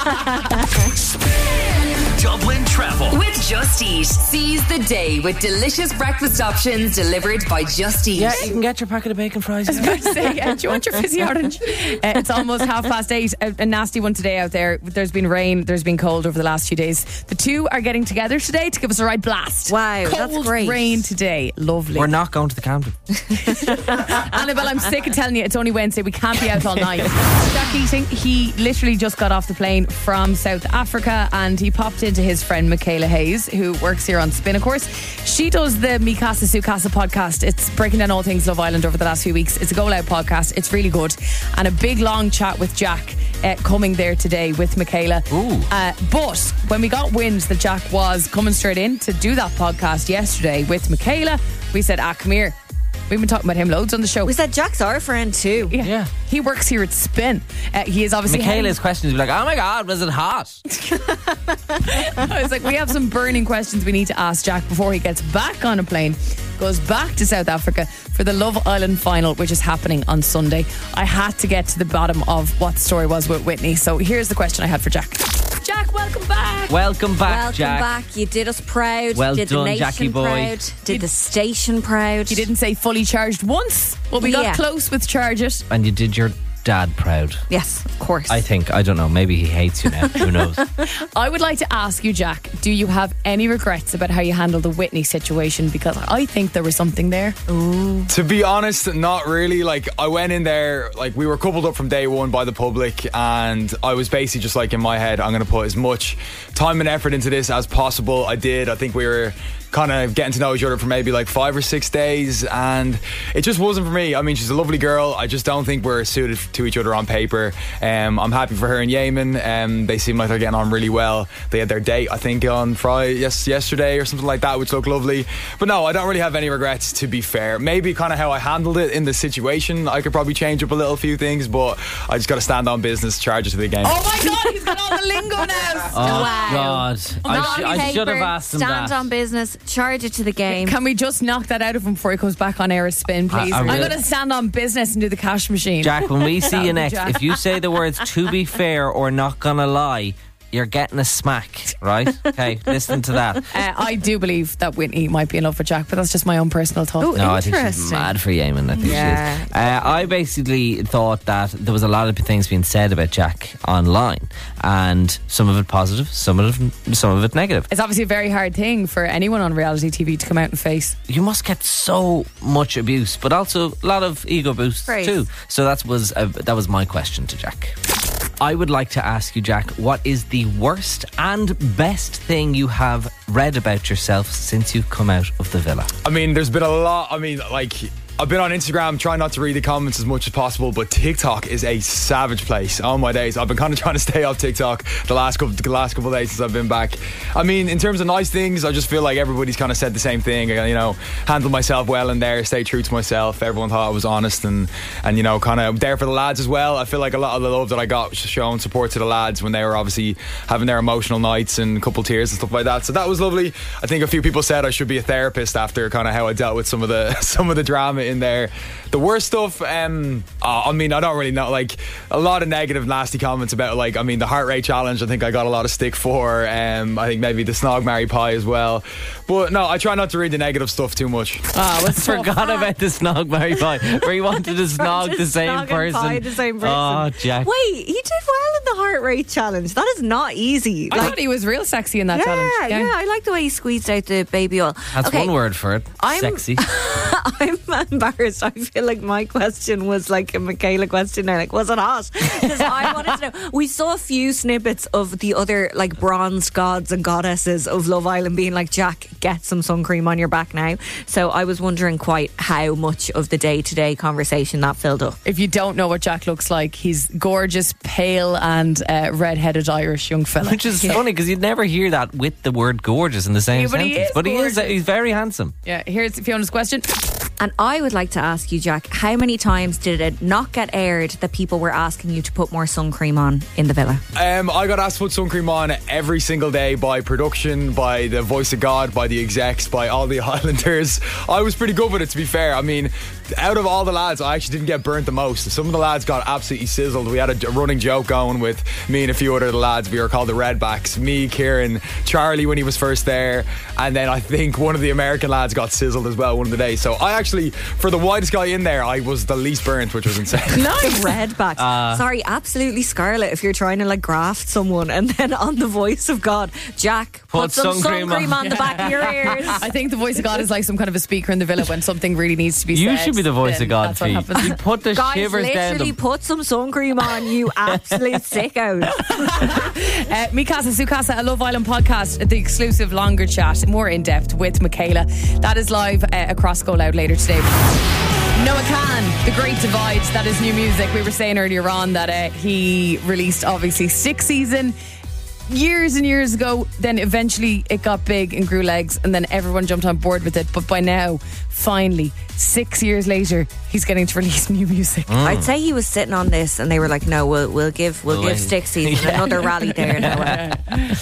Dublin Travel. With Just Eat. Seize the day with delicious breakfast options delivered by Just Eat. Yeah, you can get your packet of bacon fries. I was about to say, do you want your fizzy orange? It's almost 8:30. A nasty one today out there. There's been rain, there's been cold over the last few days. The two are getting together today to give us a right blast. Wow, cold that's great. rain today. Lovely. We're not going to the Camden. Annabelle, I'm sick of telling you it's only Wednesday. We can't be out all night. Jack Keating, he literally just got off the plane from South Africa and he popped into his friend Michaela Hayes, who works here on Spin, of course. She does the Mi Casa Su Casa podcast. It's breaking down all things Love Island over the last few weeks. It's a Go Loud podcast. It's really good. And a big long chat with Jack coming there today with Michaela. But when we got wind that Jack was coming straight in to do that podcast yesterday with Michaela, we said, come here. We've been talking about him loads on the show. We said Jack's our friend too. Yeah. He works here at Spin. He is obviously... Michaela's questions would be like, oh my God, was it hot? I was like, we have some burning questions we need to ask Jack before he gets back on a plane, goes back to South Africa for the Love Island final, which is happening on Sunday. I had to get to the bottom of what the story was with Whitney. So here's the question I had for Jack. Jack, welcome back. Welcome back, Welcome Jack. back. You did us proud. Well did done, the nation Jackie boy. proud. Did the station proud. You didn't say fully charged once, but we got Yeah. close with Charge It. And you did your dad proud. Yes, of course. I think. I don't know. Maybe he hates you now. Who knows? I would like to ask you, Jack, do you have any regrets about how you handled the Whitney situation? Because I think there was something there. To be honest, not really. Like, I went in there, like, we were coupled up from day one by the public, and I was basically just like, in my head, I'm going to put as much time and effort into this as possible. I did. I think we were kind of getting to know each other for maybe like 5 or 6 days, and it just wasn't for me. I mean, she's a lovely girl. I just don't think we're suited to each other on paper. I'm happy for her and Yemen. They seem like they're getting on really well. They had their date, I think, on Friday, yesterday or something like that, which looked lovely. But no, I don't really have any regrets, to be fair. Maybe kind of how I handled it in the situation, I could probably change up a little few things, but I just got to stand on business, charge it to the game. Oh my God, he's got all the lingo now. Oh God, I should have Paper, asked him stand that. on business, charge it to the game. Can we just knock that out of him before he comes back on air as spin, please? I'm going to stand on business and do the cash machine. Jack, when we see you next, Jack. if you say the words "to be fair" or "not gonna lie," you're getting a smack, right? Okay, listen to that. I do believe that Whitney might be in love with Jack, but that's just my own personal thought. Oh, No, I think she's interesting. mad for Yemen. I think she is. I basically thought that there was a lot of things being said about Jack online, and some of it positive, some of it negative. It's obviously a very hard thing for anyone on reality TV to come out and face. You must get so much abuse, but also a lot of ego boosts Praise. too. So that was my question to Jack. I would like to ask you, Jack, what is the worst and best thing you have read about yourself since you've come out of the villa? I mean, there's been a lot. I mean, like, I've been on Instagram, trying not to read the comments as much as possible, but TikTok is a savage place. Oh my days, I've been kind of trying to stay off TikTok the last couple of days since I've been back. I mean, in terms of nice things, I just feel like everybody's kind of said the same thing. You know, handle myself well in there, stay true to myself. Everyone thought I was honest and you know, kind of there for the lads as well. I feel like a lot of the love that I got was showing support to the lads when they were obviously having their emotional nights and a couple tears and stuff like that. So that was lovely. I think a few people said I should be a therapist after kind of how I dealt with some of the drama in there. The worst stuff, I mean, I don't really know. Like, a lot of negative, nasty comments about, like, I mean, the heart rate challenge, I think I got a lot of stick for. I think maybe the snog, marry, pie as well. But no, I try not to read the negative stuff too much. I forgot about the snog, marry, pie, where you wanted to snog the same Snog and person. pie the same person. Oh, Jack. Wait, he did well in the heart rate challenge. That is not easy. I thought he was real sexy in that challenge. Yeah, I like the way he squeezed out the baby oil. That's Okay, one word for it. Sexy. I'm embarrassed. I feel like my question was like a Michaela question now. Like, was it hot? Because I wanted to know. We saw a few snippets of the other like bronze gods and goddesses of Love Island being like, Jack, get some sun cream on your back now. So I was wondering quite how much of the day-to-day conversation that filled up. If you don't know what Jack looks like, he's gorgeous, pale and red-headed Irish young fella. Which is funny because you'd never hear that with the word gorgeous in the same Yeah, but he sentence. is But he is. gorgeous. He's very handsome. Yeah, here's Fiona's question. And I would like to ask you, Jack, how many times did it not get aired that people were asking you to put more sun cream on in the villa? I got asked to put sun cream on every single day by production, by the voice of God, by the execs, by all the Highlanders. I was pretty good with it, to be fair. I mean, out of all the lads, I actually didn't get burnt the most. Some of the lads got absolutely sizzled. We had a running joke going with me and a few other lads. We were called the Redbacks. Me, Kieran, Charlie when he was first there, and then I think one of the American lads got sizzled as well one of the days. So I actually, for the whitest guy in there, I was the least burnt, which was insane. Nice. Redbacks. Sorry, absolutely scarlet if you're trying to like graft someone and then on the voice of God, Jack, put some sun cream on the back of your ears. I think the voice of God is like some kind of a speaker in the villa when something really needs to be said. You should be the voice then of God, that's what Fee. happens. You put the Guys, shivers down literally them. put some sun cream on, you absolute sicko. Mikasa Sukasa, a Love Island podcast, the exclusive longer chat, more in depth with Michaela. That is live across Go Loud later today. Noah Khan, The Great Divide, that is new music. We were saying earlier on that he released obviously Sixth Season years and years ago. Then eventually it got big and grew legs, and then everyone jumped on board with it. But by now, finally, 6 years later, he's getting to release new music. I'd say he was sitting on this and they were like, no, we'll give Stick Season another rally there, Noah.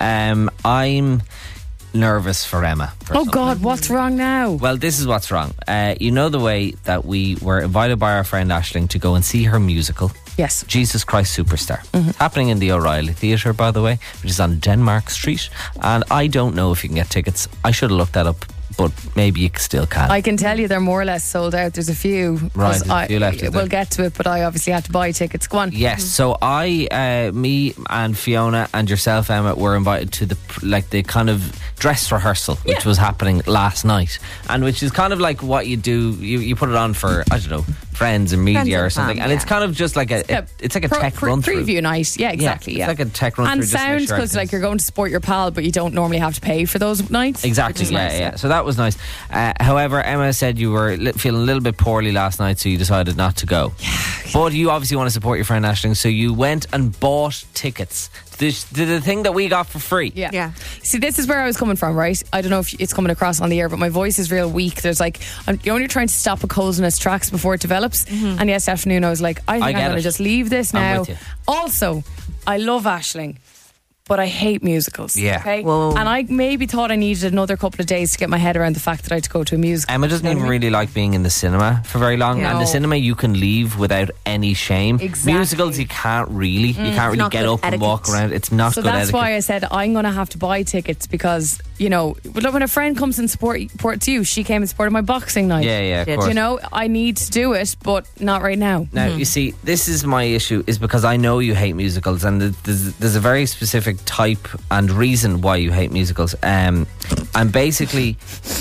I'm nervous for Emma. Oh God, what's wrong now? Well, this is what's wrong. You know the way that we were invited by our friend Aisling to go and see her musical? Yes. Jesus Christ Superstar. It's happening in the O'Reilly Theatre, by the way, which is on Denmark Street. And I don't know if you can get tickets. I should have looked that up, but maybe you still can. I can tell you they're more or less sold out. There's a few. Right, there's a few left, is there? We'll get to it, but I obviously had to buy tickets. Go on. Yes, so me and Fiona and yourself, Emma, were invited to the kind of dress rehearsal, which was happening last night, and which is kind of like what you do. You put it on for, I don't know, friends and media Friends and or something, fam, and it's yeah. kind of just like a tech run through. Preview night. Yeah, exactly. It's like a tech run and through. sound just to make because sure like you're going to support your pal, but you don't normally have to pay for those nights. Exactly, which is yeah, nice, yeah. So that was nice. However, Emma said you were feeling a little bit poorly last night, so you decided not to go. Yeah. But you obviously want to support your friend Aisling, so you went and bought tickets to the thing that we got for free. Yeah. See, this is where I was coming from, right? I don't know if it's coming across on the air, but my voice is real weak. There's like, you're only trying to stop a cold in its tracks before it develops. And yesterday afternoon, I was like, I think I'm going to just leave this I'm now. with you. Also, I love Aisling, but I hate musicals. Yeah. Okay? Whoa. And I maybe thought I needed another couple of days to get my head around the fact that I had to go to a musical. Emma doesn't even really like being in the cinema for very long, No. and the cinema you can leave without any shame. Exactly. Musicals you can't really. You can't really not get good up and walk etiquette. around. It's not So good that's etiquette. why I said I'm going to have to buy tickets because, you know, when a friend comes and supports you, she came and supported my boxing night. Yeah, of course. You know, I need to do it, but not right now. Now, you see, this is my issue, is because I know you hate musicals, and there's a very specific type and reason why you hate musicals. And basically,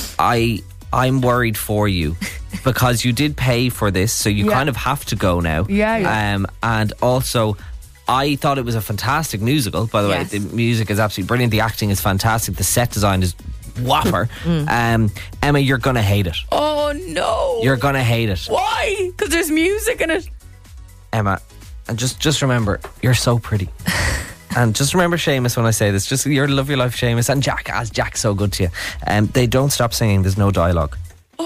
I'm worried for you because you did pay for this, so you kind of have to go now. Yeah. And also, I thought it was a fantastic musical, by the way. Yes. The music is absolutely brilliant. The acting is fantastic. The set design is whopper. Emma, you're going to hate it. Oh, no. You're going to hate it. Why? Because there's music in it. Emma, and just remember, you're so pretty. And just remember Seamus when I say this. Just you love your life, Seamus, and Jack, as Jack's so good to you. They don't stop singing. There's no dialogue.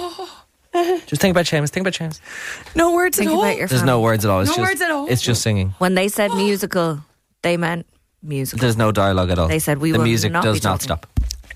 Just think about Seamus. Think about Seamus. No words Think at all. about your There's family. no words at all. It's No just, words at all. It's just singing. When they said musical, they meant musical. There's no dialogue at all. They said we the will music not does be not talking. stop.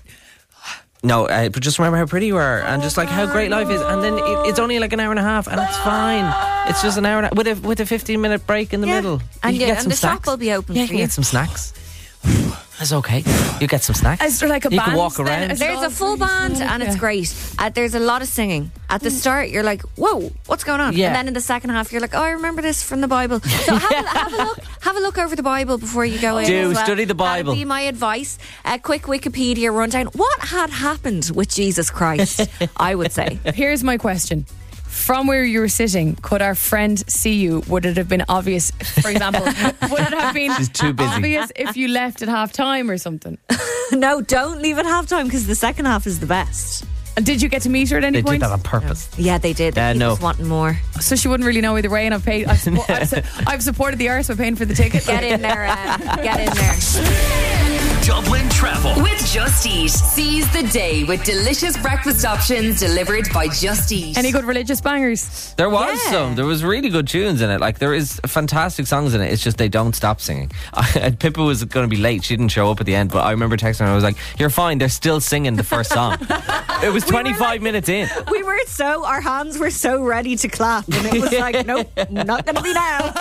No, but just remember how pretty you are, and just like how great life is, and then it's only like an hour and a half, and it's fine. It's just an hour and with a 15-minute break in the middle. And, You can get some the shop snacks. will be open Yeah, you for can you. get some snacks. That's okay. You get some snacks. Is there like a you band can walk then? around. Is it There's all a full pretty band small? and it's Yeah. great. There's a lot of singing. At the start, you're like, whoa, what's going on? Yeah. And then in the second half, you're like, oh, I remember this from the Bible. So have a look over the Bible before you go in. Do, as well. study the Bible. That'd be my advice. A quick Wikipedia rundown. What had happened with Jesus Christ, I would say. Here's my question. From where you were sitting, could our friend see you? Would it have been obvious, for example, would it have been She's too busy. obvious if you left at half time or something? No, don't leave at halftime because the second half is the best. And did you get to meet her at any They point? did that on purpose. Yeah, they did. They keep no. us wanting more. So she wouldn't really know either way, and I've paid. I've supported the arse by paying for the ticket. Get in there, get in there. Dublin Travel. With Just Eat. Seize the day with delicious breakfast options delivered by Just Eat. Any good religious bangers? There was Yeah. some. There was really good tunes in it. Like there is fantastic songs in it. It's just they don't stop singing. Pippa was going to be late. She didn't show up at the end, but I remember texting her. I was like, "You're fine. They're still singing the first song." It was 25 minutes in. We were our hands were so ready to clap, and it was like, nope, not going to be now.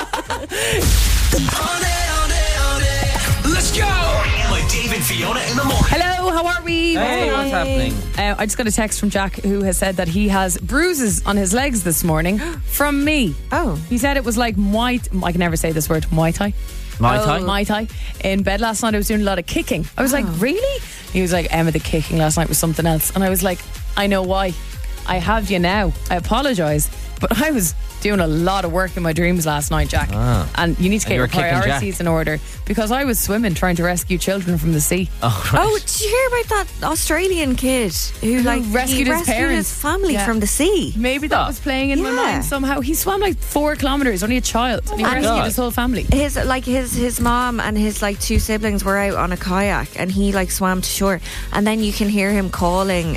Let's go. Emma, Dave, and Fiona in the morning. Hello, how are we? Hey, what's happening? I just got a text from Jack who has said that he has bruises on his legs this morning from me. Oh. He said it was like I can never say this word, Muay Thai. Muay Thai? Muay Thai. In bed last night I was doing a lot of kicking. I was like, really? He was like, Emma, the kicking last night was something else. And I was like, I know why. I have you now. I apologise. But I was doing a lot of work in my dreams last night, Jack. And you need to And get you your were kicking Jack. priorities in order because I was swimming trying to rescue children from the sea. Oh, right. Oh, did you hear about that Australian kid who rescued his parents. his family Yeah. from the sea? Maybe that was playing in my Yeah. mind somehow. He swam like 4 kilometres, only a child. And he And rescued God. his whole family. His mom and his like 2 siblings were out on a kayak, and he like swam to shore, and then you can hear him calling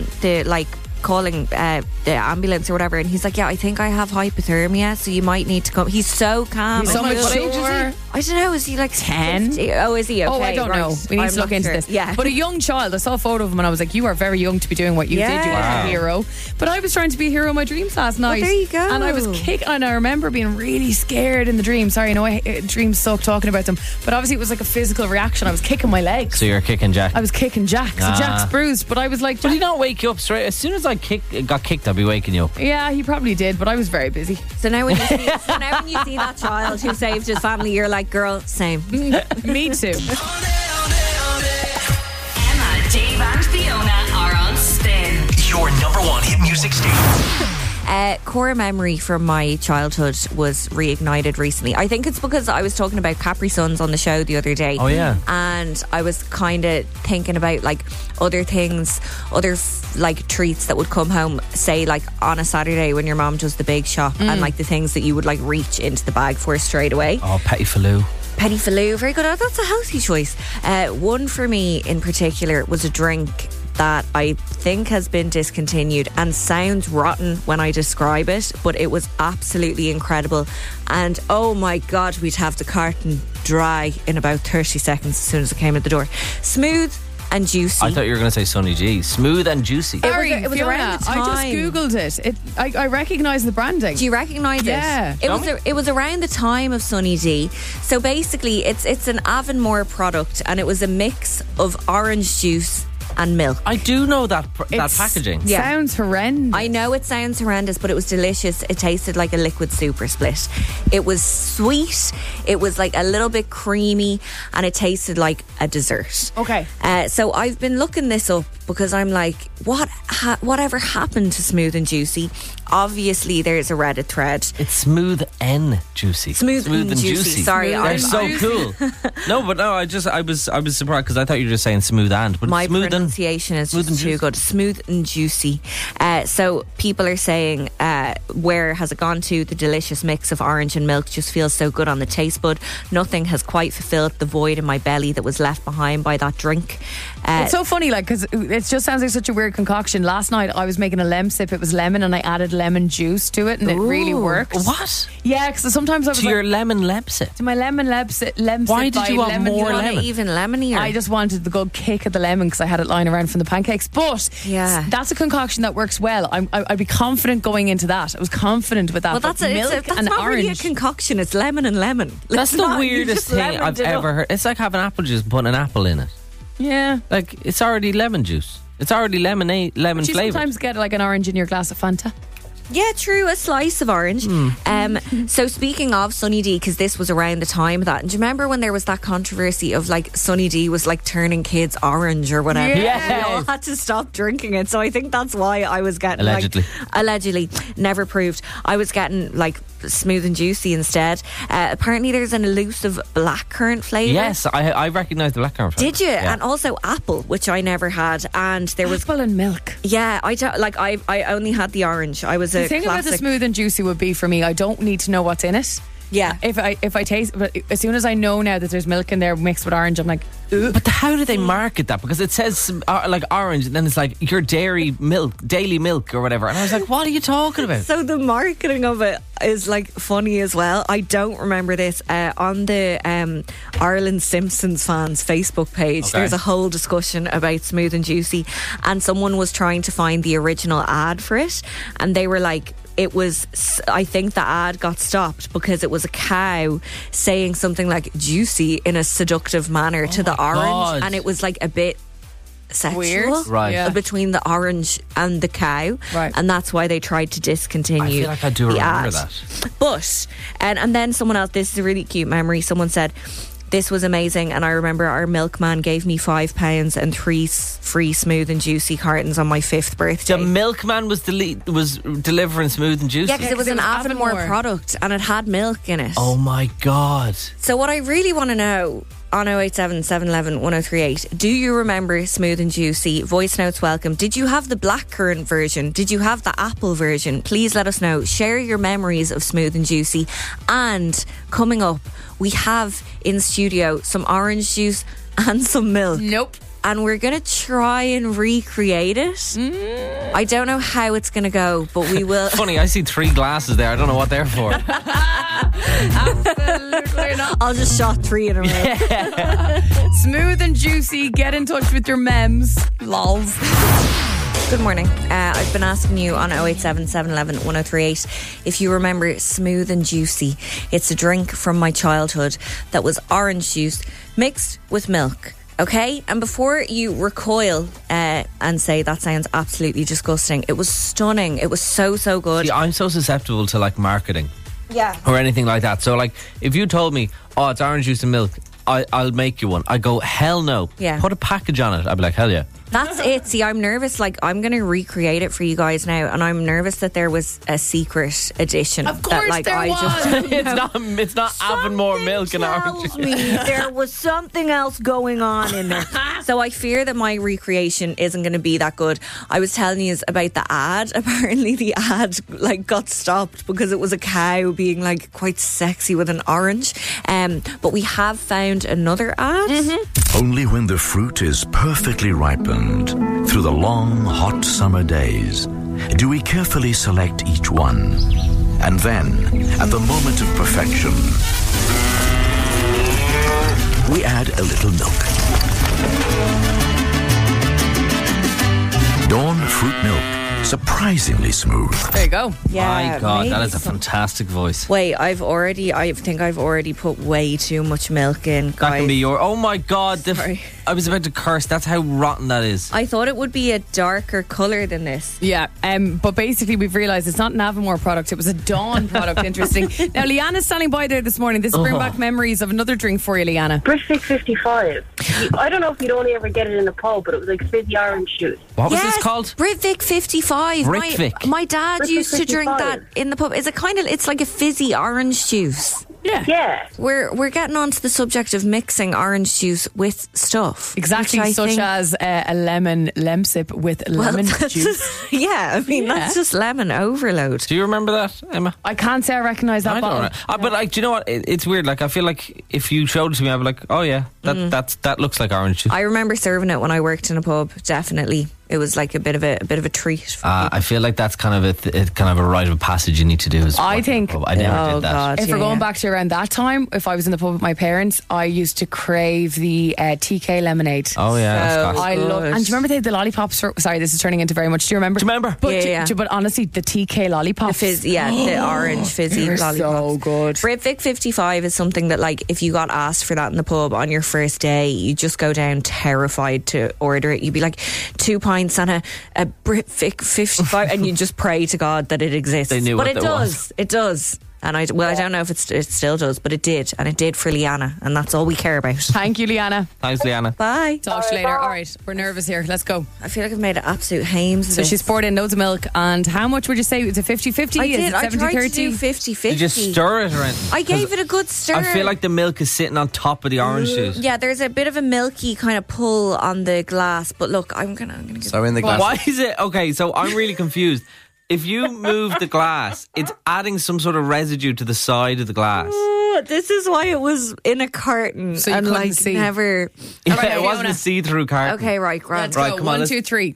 the ambulance or whatever, and he's like, yeah, I think I have hypothermia, so you might need to come. He's so calm. He's so and much cool. sure. I don't know, is he like 10? 50? Oh, is he? Okay, Oh, I don't right. know. We need I'm to look not into sure. this. Yeah. But a young child, I saw a photo of him and I was like, you are very young to be doing what you did. You are Yeah. a hero. But I was trying to be a hero in my dreams last night. there you go. And I was and I remember being really scared in the dream. Sorry, I know dreams suck talking about them. But obviously it was like a physical reaction. I was kicking my legs. So you're kicking Jack. I was kicking Jack. So Jack's bruised. But I was like, Did he not wake you up straight? As soon as I got kicked, I'd be waking you up. yeah, he probably did. But I was very busy. So now when you see that child who saved his family, you're like, girl, same. Me too. Emma, Dave, and Fiona are on Spin. Your number one hit music station. Core memory from my childhood was reignited recently. I think it's because I was talking about Capri Suns on the show the other day. Oh, yeah. And I was kind of thinking about like other things, like treats that would come home, say like on a Saturday when your mom does the big shop, and like the things that you would like reach into the bag for straight away. Oh, Petit Falou. Petit Falou, very good. Oh, that's a healthy choice. One for me in particular was a drink that I think has been discontinued and sounds rotten when I describe it, but it was absolutely incredible. And oh my God, we'd have the carton dry in about 30 seconds as soon as it came at the door. Smooth and juicy. I thought you were going to say Sunny G. Smooth and juicy. It was Fiona, around the time. I just googled it. I recognise the branding. Do you recognise it? It was around the time of Sunny D. So basically, it's an Avonmore product, and it was a mix of orange juice and milk. I do know that packaging. Sounds horrendous. I know it sounds horrendous, but it was delicious. It tasted like a liquid super split. It was sweet. It was like a little bit creamy, and it tasted like a dessert. Okay. So I've been looking this up because I'm like, whatever happened to Smooth and Juicy? Obviously, there's a Reddit thread. It's Smooth and Juicy. Smooth and Juicy. Sorry, they're so cool. No, but no, I was surprised because I thought you were just saying smooth and. But my smooth pronunciation is just too good. Smooth and Juicy. So people are saying, where has it gone to? The delicious mix of orange and milk just feels so good on the taste bud. Nothing has quite fulfilled the void in my belly that was left behind by that drink. It's so funny, like, because it just sounds like such a weird concoction. Last night I was making a lemsip. It was lemon, and I added lemon juice to it, and it really worked. What? Yeah, because sometimes I was to your lemon lemsip. To my lemon lemsip. Why did you want more lemon? Even lemonier. I just wanted the good kick of the lemon because I had it lying around from the pancakes. But that's a concoction that works well. I'd be confident going into that. I was confident with that. Well, that's milk that's and not orange. really a concoction. It's lemon and lemon. That's the weirdest thing I've ever heard. It's like having apple juice and putting an apple in it. Yeah, like it's already lemon juice. It's already lemon flavour. flavour. You sometimes get like an orange in your glass of Fanta. Yeah, true, a slice of orange. So speaking of Sunny D, because this was around the time of that, and do you remember when there was that controversy of like Sunny D was like turning kids orange or whatever? Yeah. We all had to stop drinking it. So I think that's why I was getting allegedly, never proved. I was getting like Smooth and Juicy instead. Apparently there's an elusive blackcurrant flavour. Yes, I recognise the blackcurrant flavour. Did you? Yeah. And also apple, which I never had. And there was apple and milk. Yeah, I only had the orange. I was the thing about the Smooth and Juicy would be for me, I don't need to know what's in it. Yeah. If I taste, but as soon as I know now that there's milk in there mixed with orange, I'm like, ooh. But how do they market that? Because it says like orange, and then it's like your dairy milk, daily milk or whatever. And I was like, what are you talking about? So the marketing of it is like funny as well. I don't remember this. On the Ireland Simpsons fans Facebook page, there's a whole discussion about Smooth and Juicy, and someone was trying to find the original ad for it, and they were like, I think the ad got stopped because it was a cow saying something like juicy in a seductive manner to the orange. God. And it was like a bit sexual. Weird. Right. Between the orange and the cow. Right. And that's why they tried to discontinue. I feel like I do remember ad. that. But, and then someone else, this is a really cute memory, someone said, this was amazing, and I remember our milkman gave me £5 and 3 free Smooth and Juicy cartons on my 5th birthday. The milkman was delivering Smooth and Juicy? Yeah, because it was an Avonmore product and it had milk in it. Oh my God. So what I really want to know on 087 711 1038, do you remember Smooth and Juicy? Voice notes welcome. Did you have the blackcurrant version? Did you have the apple version? Please let us know. Share your memories of Smooth and Juicy. And coming up, we have in studio some orange juice and some milk. Nope. And we're going to try and recreate it. I don't know how it's going to go, but we will. Funny, I see 3 glasses there. I don't know what they're for. Absolutely not. I'll just shot 3 in a row. Yeah. Smooth and Juicy, get in touch with your mems. Lols. Good morning. I've been asking you on 087 711 1038 if you remember Smooth and Juicy. It's a drink from my childhood that was orange juice mixed with milk. Okay? And before you recoil and say that sounds absolutely disgusting, it was stunning. It was so good. See, I'm so susceptible to like marketing. Yeah. Or anything like that. So like if you told me, it's orange juice and milk, I'll make you one. I go, hell no. Yeah. Put a package on it. I'd be like, hell yeah. That's it. See, I'm nervous. Like, I'm going to recreate it for you guys now, and I'm nervous that there was a secret edition. Of course that, like, there I was. just It's not Avonmore milk and orange tells me there was something else going on in there. So I fear that my recreation isn't going to be that good. I was telling you about the ad. Apparently the ad like got stopped because it was a cow being like quite sexy with an orange. But we have found another ad. Only when the fruit is perfectly ripened through the long, hot summer days do we carefully select each one. And then, at the moment of perfection, we add a little milk. Dawn fruit milk, surprisingly smooth. There you go. Yeah, My God, that maybe is a fantastic voice. Wait, I think I've already put way too much milk in, guys. That can be your. Oh my God! Sorry. I was about to curse. That's how rotten that is. I thought it would be a darker colour than this. Yeah, but basically we've realised it's not an Avonmore product, it was a Dawn product. Interesting. Now Leanna's standing by there this morning. This is bring back memories of another drink for you, Leanna. Britvic 55. I don't know if you'd only ever get it in a pub, but it was like fizzy orange juice. What was this called? Britvic 55. Britvic. My dad Britvic used to drink 55. that in the pub. It's like a fizzy orange juice. Yeah. We're getting on to the subject of mixing orange juice with stuff. Exactly, which I such think- as a lemon lemsip with lemon that's juice. just- yeah, I mean, that's just lemon overload. Do you remember that, Emma? I can't say I recognise that I bottle. don't know. But like, do you know what? It's weird. Like, I feel like if you showed it to me, I'd be like, oh yeah, that looks like orange juice. I remember serving it when I worked in a pub. Definitely, it was like a bit of a treat. For I feel like that's kind of a rite of passage you need to do. As I think I never did that. God, if we're going back to around that time, if I was in the pub with my parents, I used to crave the TK lemonade. Oh yeah, that's class. I love. And do you remember they had the lollipops? Sorry, this is turning into very much. Do you remember? Do you remember? But, Yeah. but honestly, the TK lollipops. the orange fizzy They're lollipops. so good. Britvic 55 is something that, like, if you got asked for that in the pub on your first day, you just go down terrified to order it. You'd be like, 2 pints and a Britvic 55, and you just pray to God that it exists. They knew but what it that does. was. It does. And I don't know if it still does, but it did. And it did for Leanna. And that's all we care about. Thank you, Leanna. Thanks, Leanna. Bye. Talk to you later. All right, we're nervous here. Let's go. I feel like I've made an absolute hames. So she's poured in loads of milk. And how much would you say? Is it 50-50? I Is did. it I tried to 70-30? do 50-50. You just stir it around. I gave it a good stir. I feel like the milk is sitting on top of the orange juice. Yeah, there's a bit of a milky kind of pull on the glass. But look, I'm gonna give So in the glass. Why is it okay? So I'm really confused. If you move the glass, it's adding some sort of residue to the side of the glass. This is why it was in a carton So you and couldn't like see. never. Yeah, right, it wasn't Fiona. a see-through carton. Okay, right, grand. Let's Right, go. come on, 1, let's- 2, 3.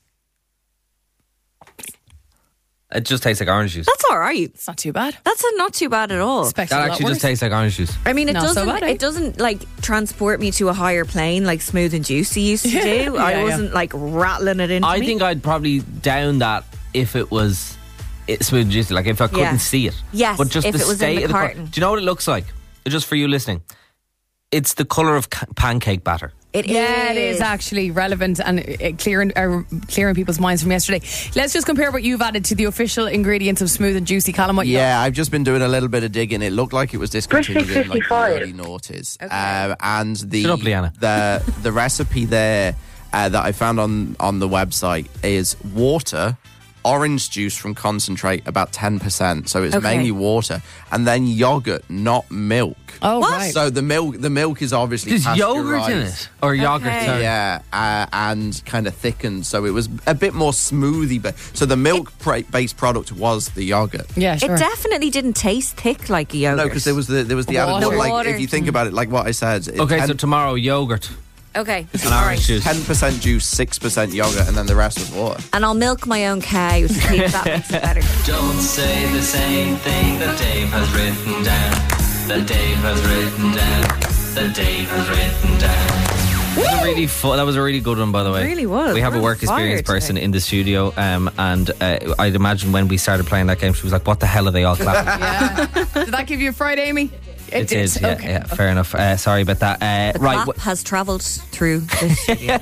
It just tastes like orange juice. That's all right. It's not too bad. That's not too bad at all. Expected That a lot actually worse. just tastes like orange juice. I mean, it Not so doesn't. bad, eh? It doesn't like transport me to a higher plane like Smooth and Juicy used to do. Yeah, I yeah. wasn't like rattling it into I me. think I'd probably down that if it was smooth and juicy, like if I couldn't Yeah. see it. Yes, but just if the it was in state the of the carton. Do you know what it looks like? Just for you listening, it's the color of pancake batter. It is actually relevant and clearing people's minds from yesterday. Let's just compare what you've added to the official ingredients of Smooth and Juicy. Callum, what you Yeah, I've just been doing a little bit of digging. It looked like it was discontinued in like the 55. early noughties. Okay. And the Shut up, Leanna. the recipe there that I found on the website is water, orange juice from concentrate, about 10%. So it's Okay. mainly water, and then yogurt, not milk. Oh, What? right. So the milk is obviously There's yogurt in pasteurised. it? Or yogurt, Okay. sorry. Yeah, and kind of thickened, so it was a bit more smoothie. But so the milk-based product was the yogurt. Yeah, It definitely didn't taste thick like a yogurt. No, because there was the added Water. water. Like Water. if you think about it, like what I said. Okay, so tomorrow yogurt. Okay, And orange juice. 10% juice, 6% yogurt, and then the rest was water. and I'll milk my own cow to see if that makes it better. Don't say the same thing that Dave has written down. That Dave has written down. That Dave has written down. That was a really that was a really good one, by the way. It really was. We have a We're work experience fired person today. in the studio, and I'd imagine when we started playing that game, she was like, "What the hell are they all clapping?" Yeah. Did that give you a fright, Amy? It did. Yeah, Okay. yeah, fair enough. Sorry about that. The Right. clap has travelled through the studio.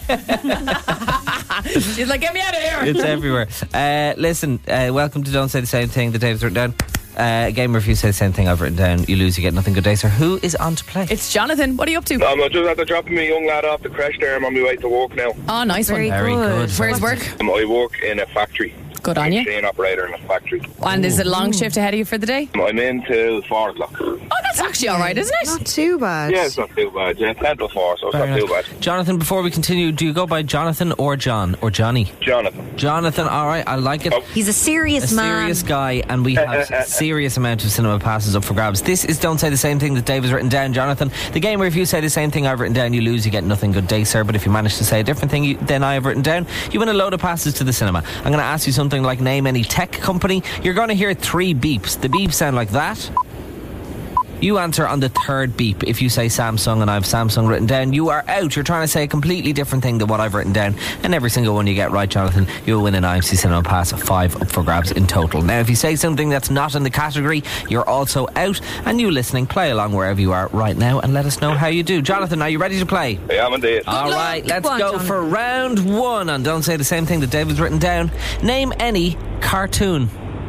She's like, get me out of here. It's everywhere. Listen, welcome to Don't Say the Same Thing that Dave's written down. Game where if you say the same thing I've written down, you lose, you get nothing. Good day, sir. Who is on to play? It's Jonathan. What are you up to? I'm just after dropping my young lad off the crash there. I'm on my way to work now. Oh, nice one. Very good. Where's work? I work in a factory. Good on you. Machine operator in a factory. And is it a long shift ahead of you for the day? I'm in till 4 o'clock. Oh, that's actually all right, isn't it? Not too bad. Yeah, it's not too bad. Yeah, 10 till 4, so it's Fair not too enough. bad. Jonathan, before we continue, do you go by Jonathan or John or Johnny? Jonathan. Jonathan, all right, I like it. He's a serious A man. serious guy, and we have a serious amount of cinema passes up for grabs. This is Don't Say the Same Thing that Dave has written down, Jonathan. The game where if you say the same thing I've written down, you lose, you get nothing. Good day, sir. But if you manage to say a different thing than I have written down, you win a load of passes to the cinema. I'm going to ask you something like name any tech company. You're going to hear 3 beeps. The beeps sound like that. You answer on the 3rd beep. If you say Samsung and I have Samsung written down, you are out. You're trying to say a completely different thing than what I've written down. And every single one you get right, Jonathan, you'll win an IMC Cinema Pass of 5 up for grabs in total. Now, if you say something that's not in the category, you're also out. And you listening, play along wherever you are right now and let us know how you do. Jonathan, are you ready to play? I am indeed. All right, let's go for round 1. And don't say the same thing that David's written down. Name any cartoon.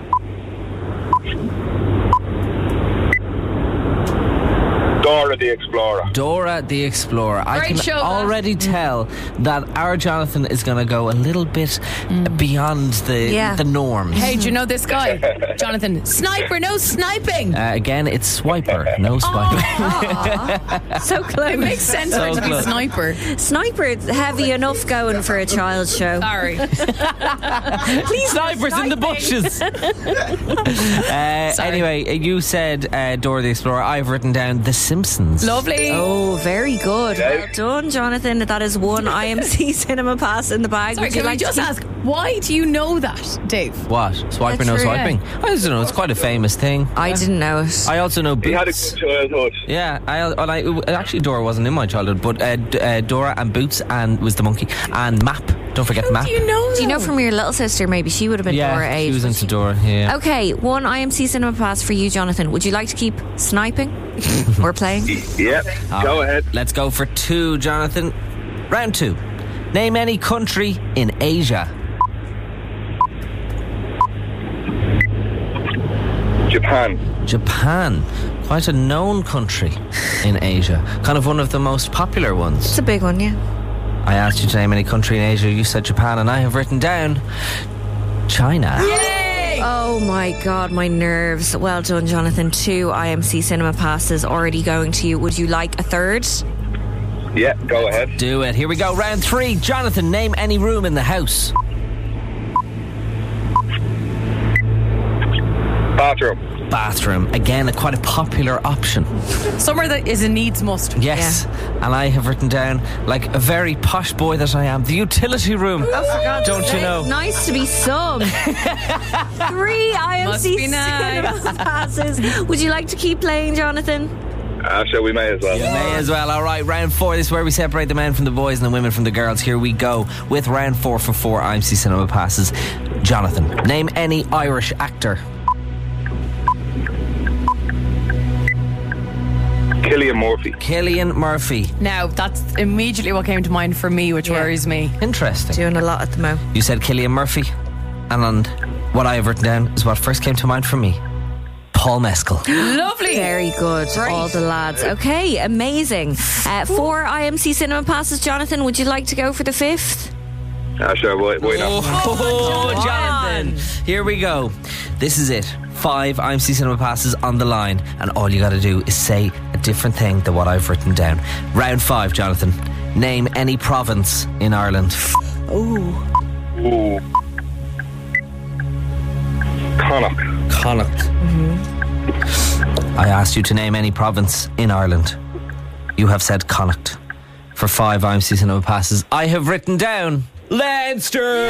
Dora the Explorer. Dora the Explorer. I can already tell that our Jonathan is going to go a little bit beyond the norms. Hey, do you know this guy? Jonathan, sniper, no sniping. Again, it's swiper, no swiping. So close. It makes sense for it to be sniper. Sniper, heavy enough going for a child's show. Sorry. Please, snipers in the bushes. Anyway, you said Dora the Explorer. I've written down The Simpsons. Lovely. Oh, very good. Well done, Jonathan. That is one IMC Cinema Pass in the bag. Sorry, can I just ask, why do you know that, Dave? What? Swiper, no swiping? I don't know. It's quite a famous thing. I didn't know it. I also know Boots. He had a good childhood. Yeah, actually Dora wasn't in my childhood, but Dora and Boots and was the monkey and Map. Don't forget Map. Do you know? Do you know from your little sister? Maybe she would have been Dora age. She was into Dora. Yeah. Okay, one IMC Cinema Pass for you, Jonathan. Would you like to keep sniping or playing? Yeah, go ahead. Let's go for 2, Jonathan. Round 2. Name any country in Asia. Japan. Quite a known country in Asia. Kind of one of the most popular ones. It's a big one, yeah. I asked you to name any country in Asia. You said Japan, and I have written down China. Yay! Oh my God, my nerves. Well done, Jonathan. 2 IMC Cinema Passes already going to you. Would you like a 3rd? Yeah, go ahead. Do it. Here we go. Round 3. Jonathan, name any room in the house. Bathroom. Again, quite a popular option. Somewhere that is a needs must. Yes. Yeah. And I have written down, like a very posh boy that I am, the utility room. Oh, for God's Don't sake. you know? Nice to be sung. 3 IMC Cinema Passes. Would you like to keep playing, Jonathan? Sure, we may as well. You may as well. All right, round 4. This is where we separate the men from the boys and the women from the girls. Here we go with round 4 for 4 IMC Cinema Passes. Jonathan, name any Irish actor. Cillian Murphy. Now, that's immediately what came to mind for me, which worries me. Interesting. Doing a lot at the moment. You said Cillian Murphy, and what I have written down is what first came to mind for me. Paul Mescal. Lovely. Very good. Great. All the lads. Okay, amazing. 4 IMC Cinema Passes, Jonathan. Would you like to go for the 5th? Sure, why not? Oh, Jonathan. Here we go. This is it. 5 IMC Cinema Passes on the line, and all you got to do is say a different thing than what I've written down. Round 5, Jonathan. Name any province in Ireland. Ooh. Connacht. I asked you to name any province in Ireland. You have said Connacht. For 5 IMC Cinema Passes, I have written down Leinster.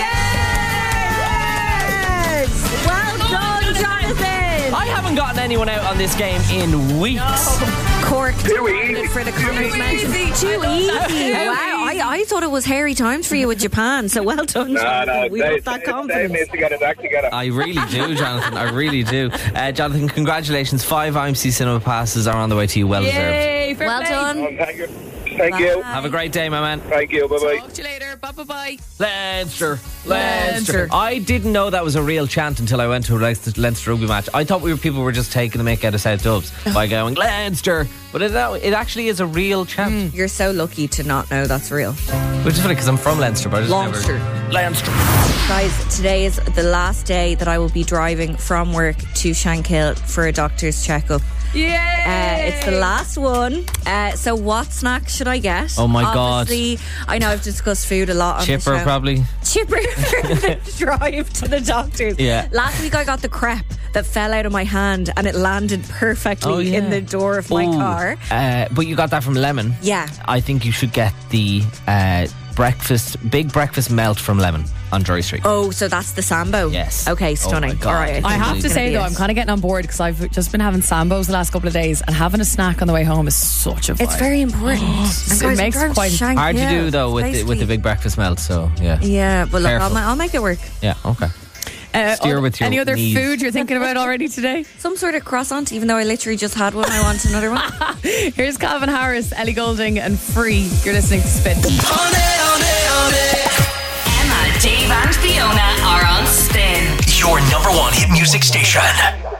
Yes! Well done, Jonathan. I haven't gotten anyone out on this game in weeks. Cork. Too easy. For the Connors mention. Too easy. Wow. I thought it was hairy times for you with Japan, so well done, Jonathan. We love that confidence. Dave needs to get it back together. I really do, Jonathan. I really do. Jonathan, congratulations. 5 IMC Cinema Passes are on the way to you. Well deserved. Yay, fair Well play. done. Thank you. Thank you. Have a great day, my man. Thank you. Bye-bye. Talk to you later. Bye-bye. Leinster. Leinster. I didn't know that was a real chant until I went to a Leinster rugby match. I thought people were just taking the mick out of South Dubs by going Leinster, but it actually is a real chant. You're so lucky to not know that's real. Which is funny because I'm from Leinster, but I just Leinster. never... Leinster. Guys, today is the last day that I will be driving from work to Shankill for a doctor's checkup. Yay! It's the last one. So what snack should I get? Oh my God. Obviously, I know I've discussed food a lot on Chipper, the show. probably. Chipper for the drive to the doctor's. Yeah. Last week I got the crepe that fell out of my hand and it landed perfectly in the door of my car. But you got that from Lemon. Yeah. I think you should get the big breakfast melt from Lemon on Drury Street. Oh, so that's the Sambo? Yes. Okay, stunning. Oh my God. All right. I have to say, though, I'm kind of getting on board because I've just been having Sambos the last couple of days, and having a snack on the way home is such a vibe. It's very important. It makes it quite hard to do, though, with the big breakfast melt, so yeah. Yeah, but look, Careful. I'll make it work. Yeah, okay. Steer with your Any other knees. food you're thinking about already today? Some sort of croissant, even though I literally just had one. I want another one. Here's Calvin Harris, Ellie Goulding, and Free. You're listening to Spin. Emma, Dave, and Fiona are on Spin. Your number one hit music station.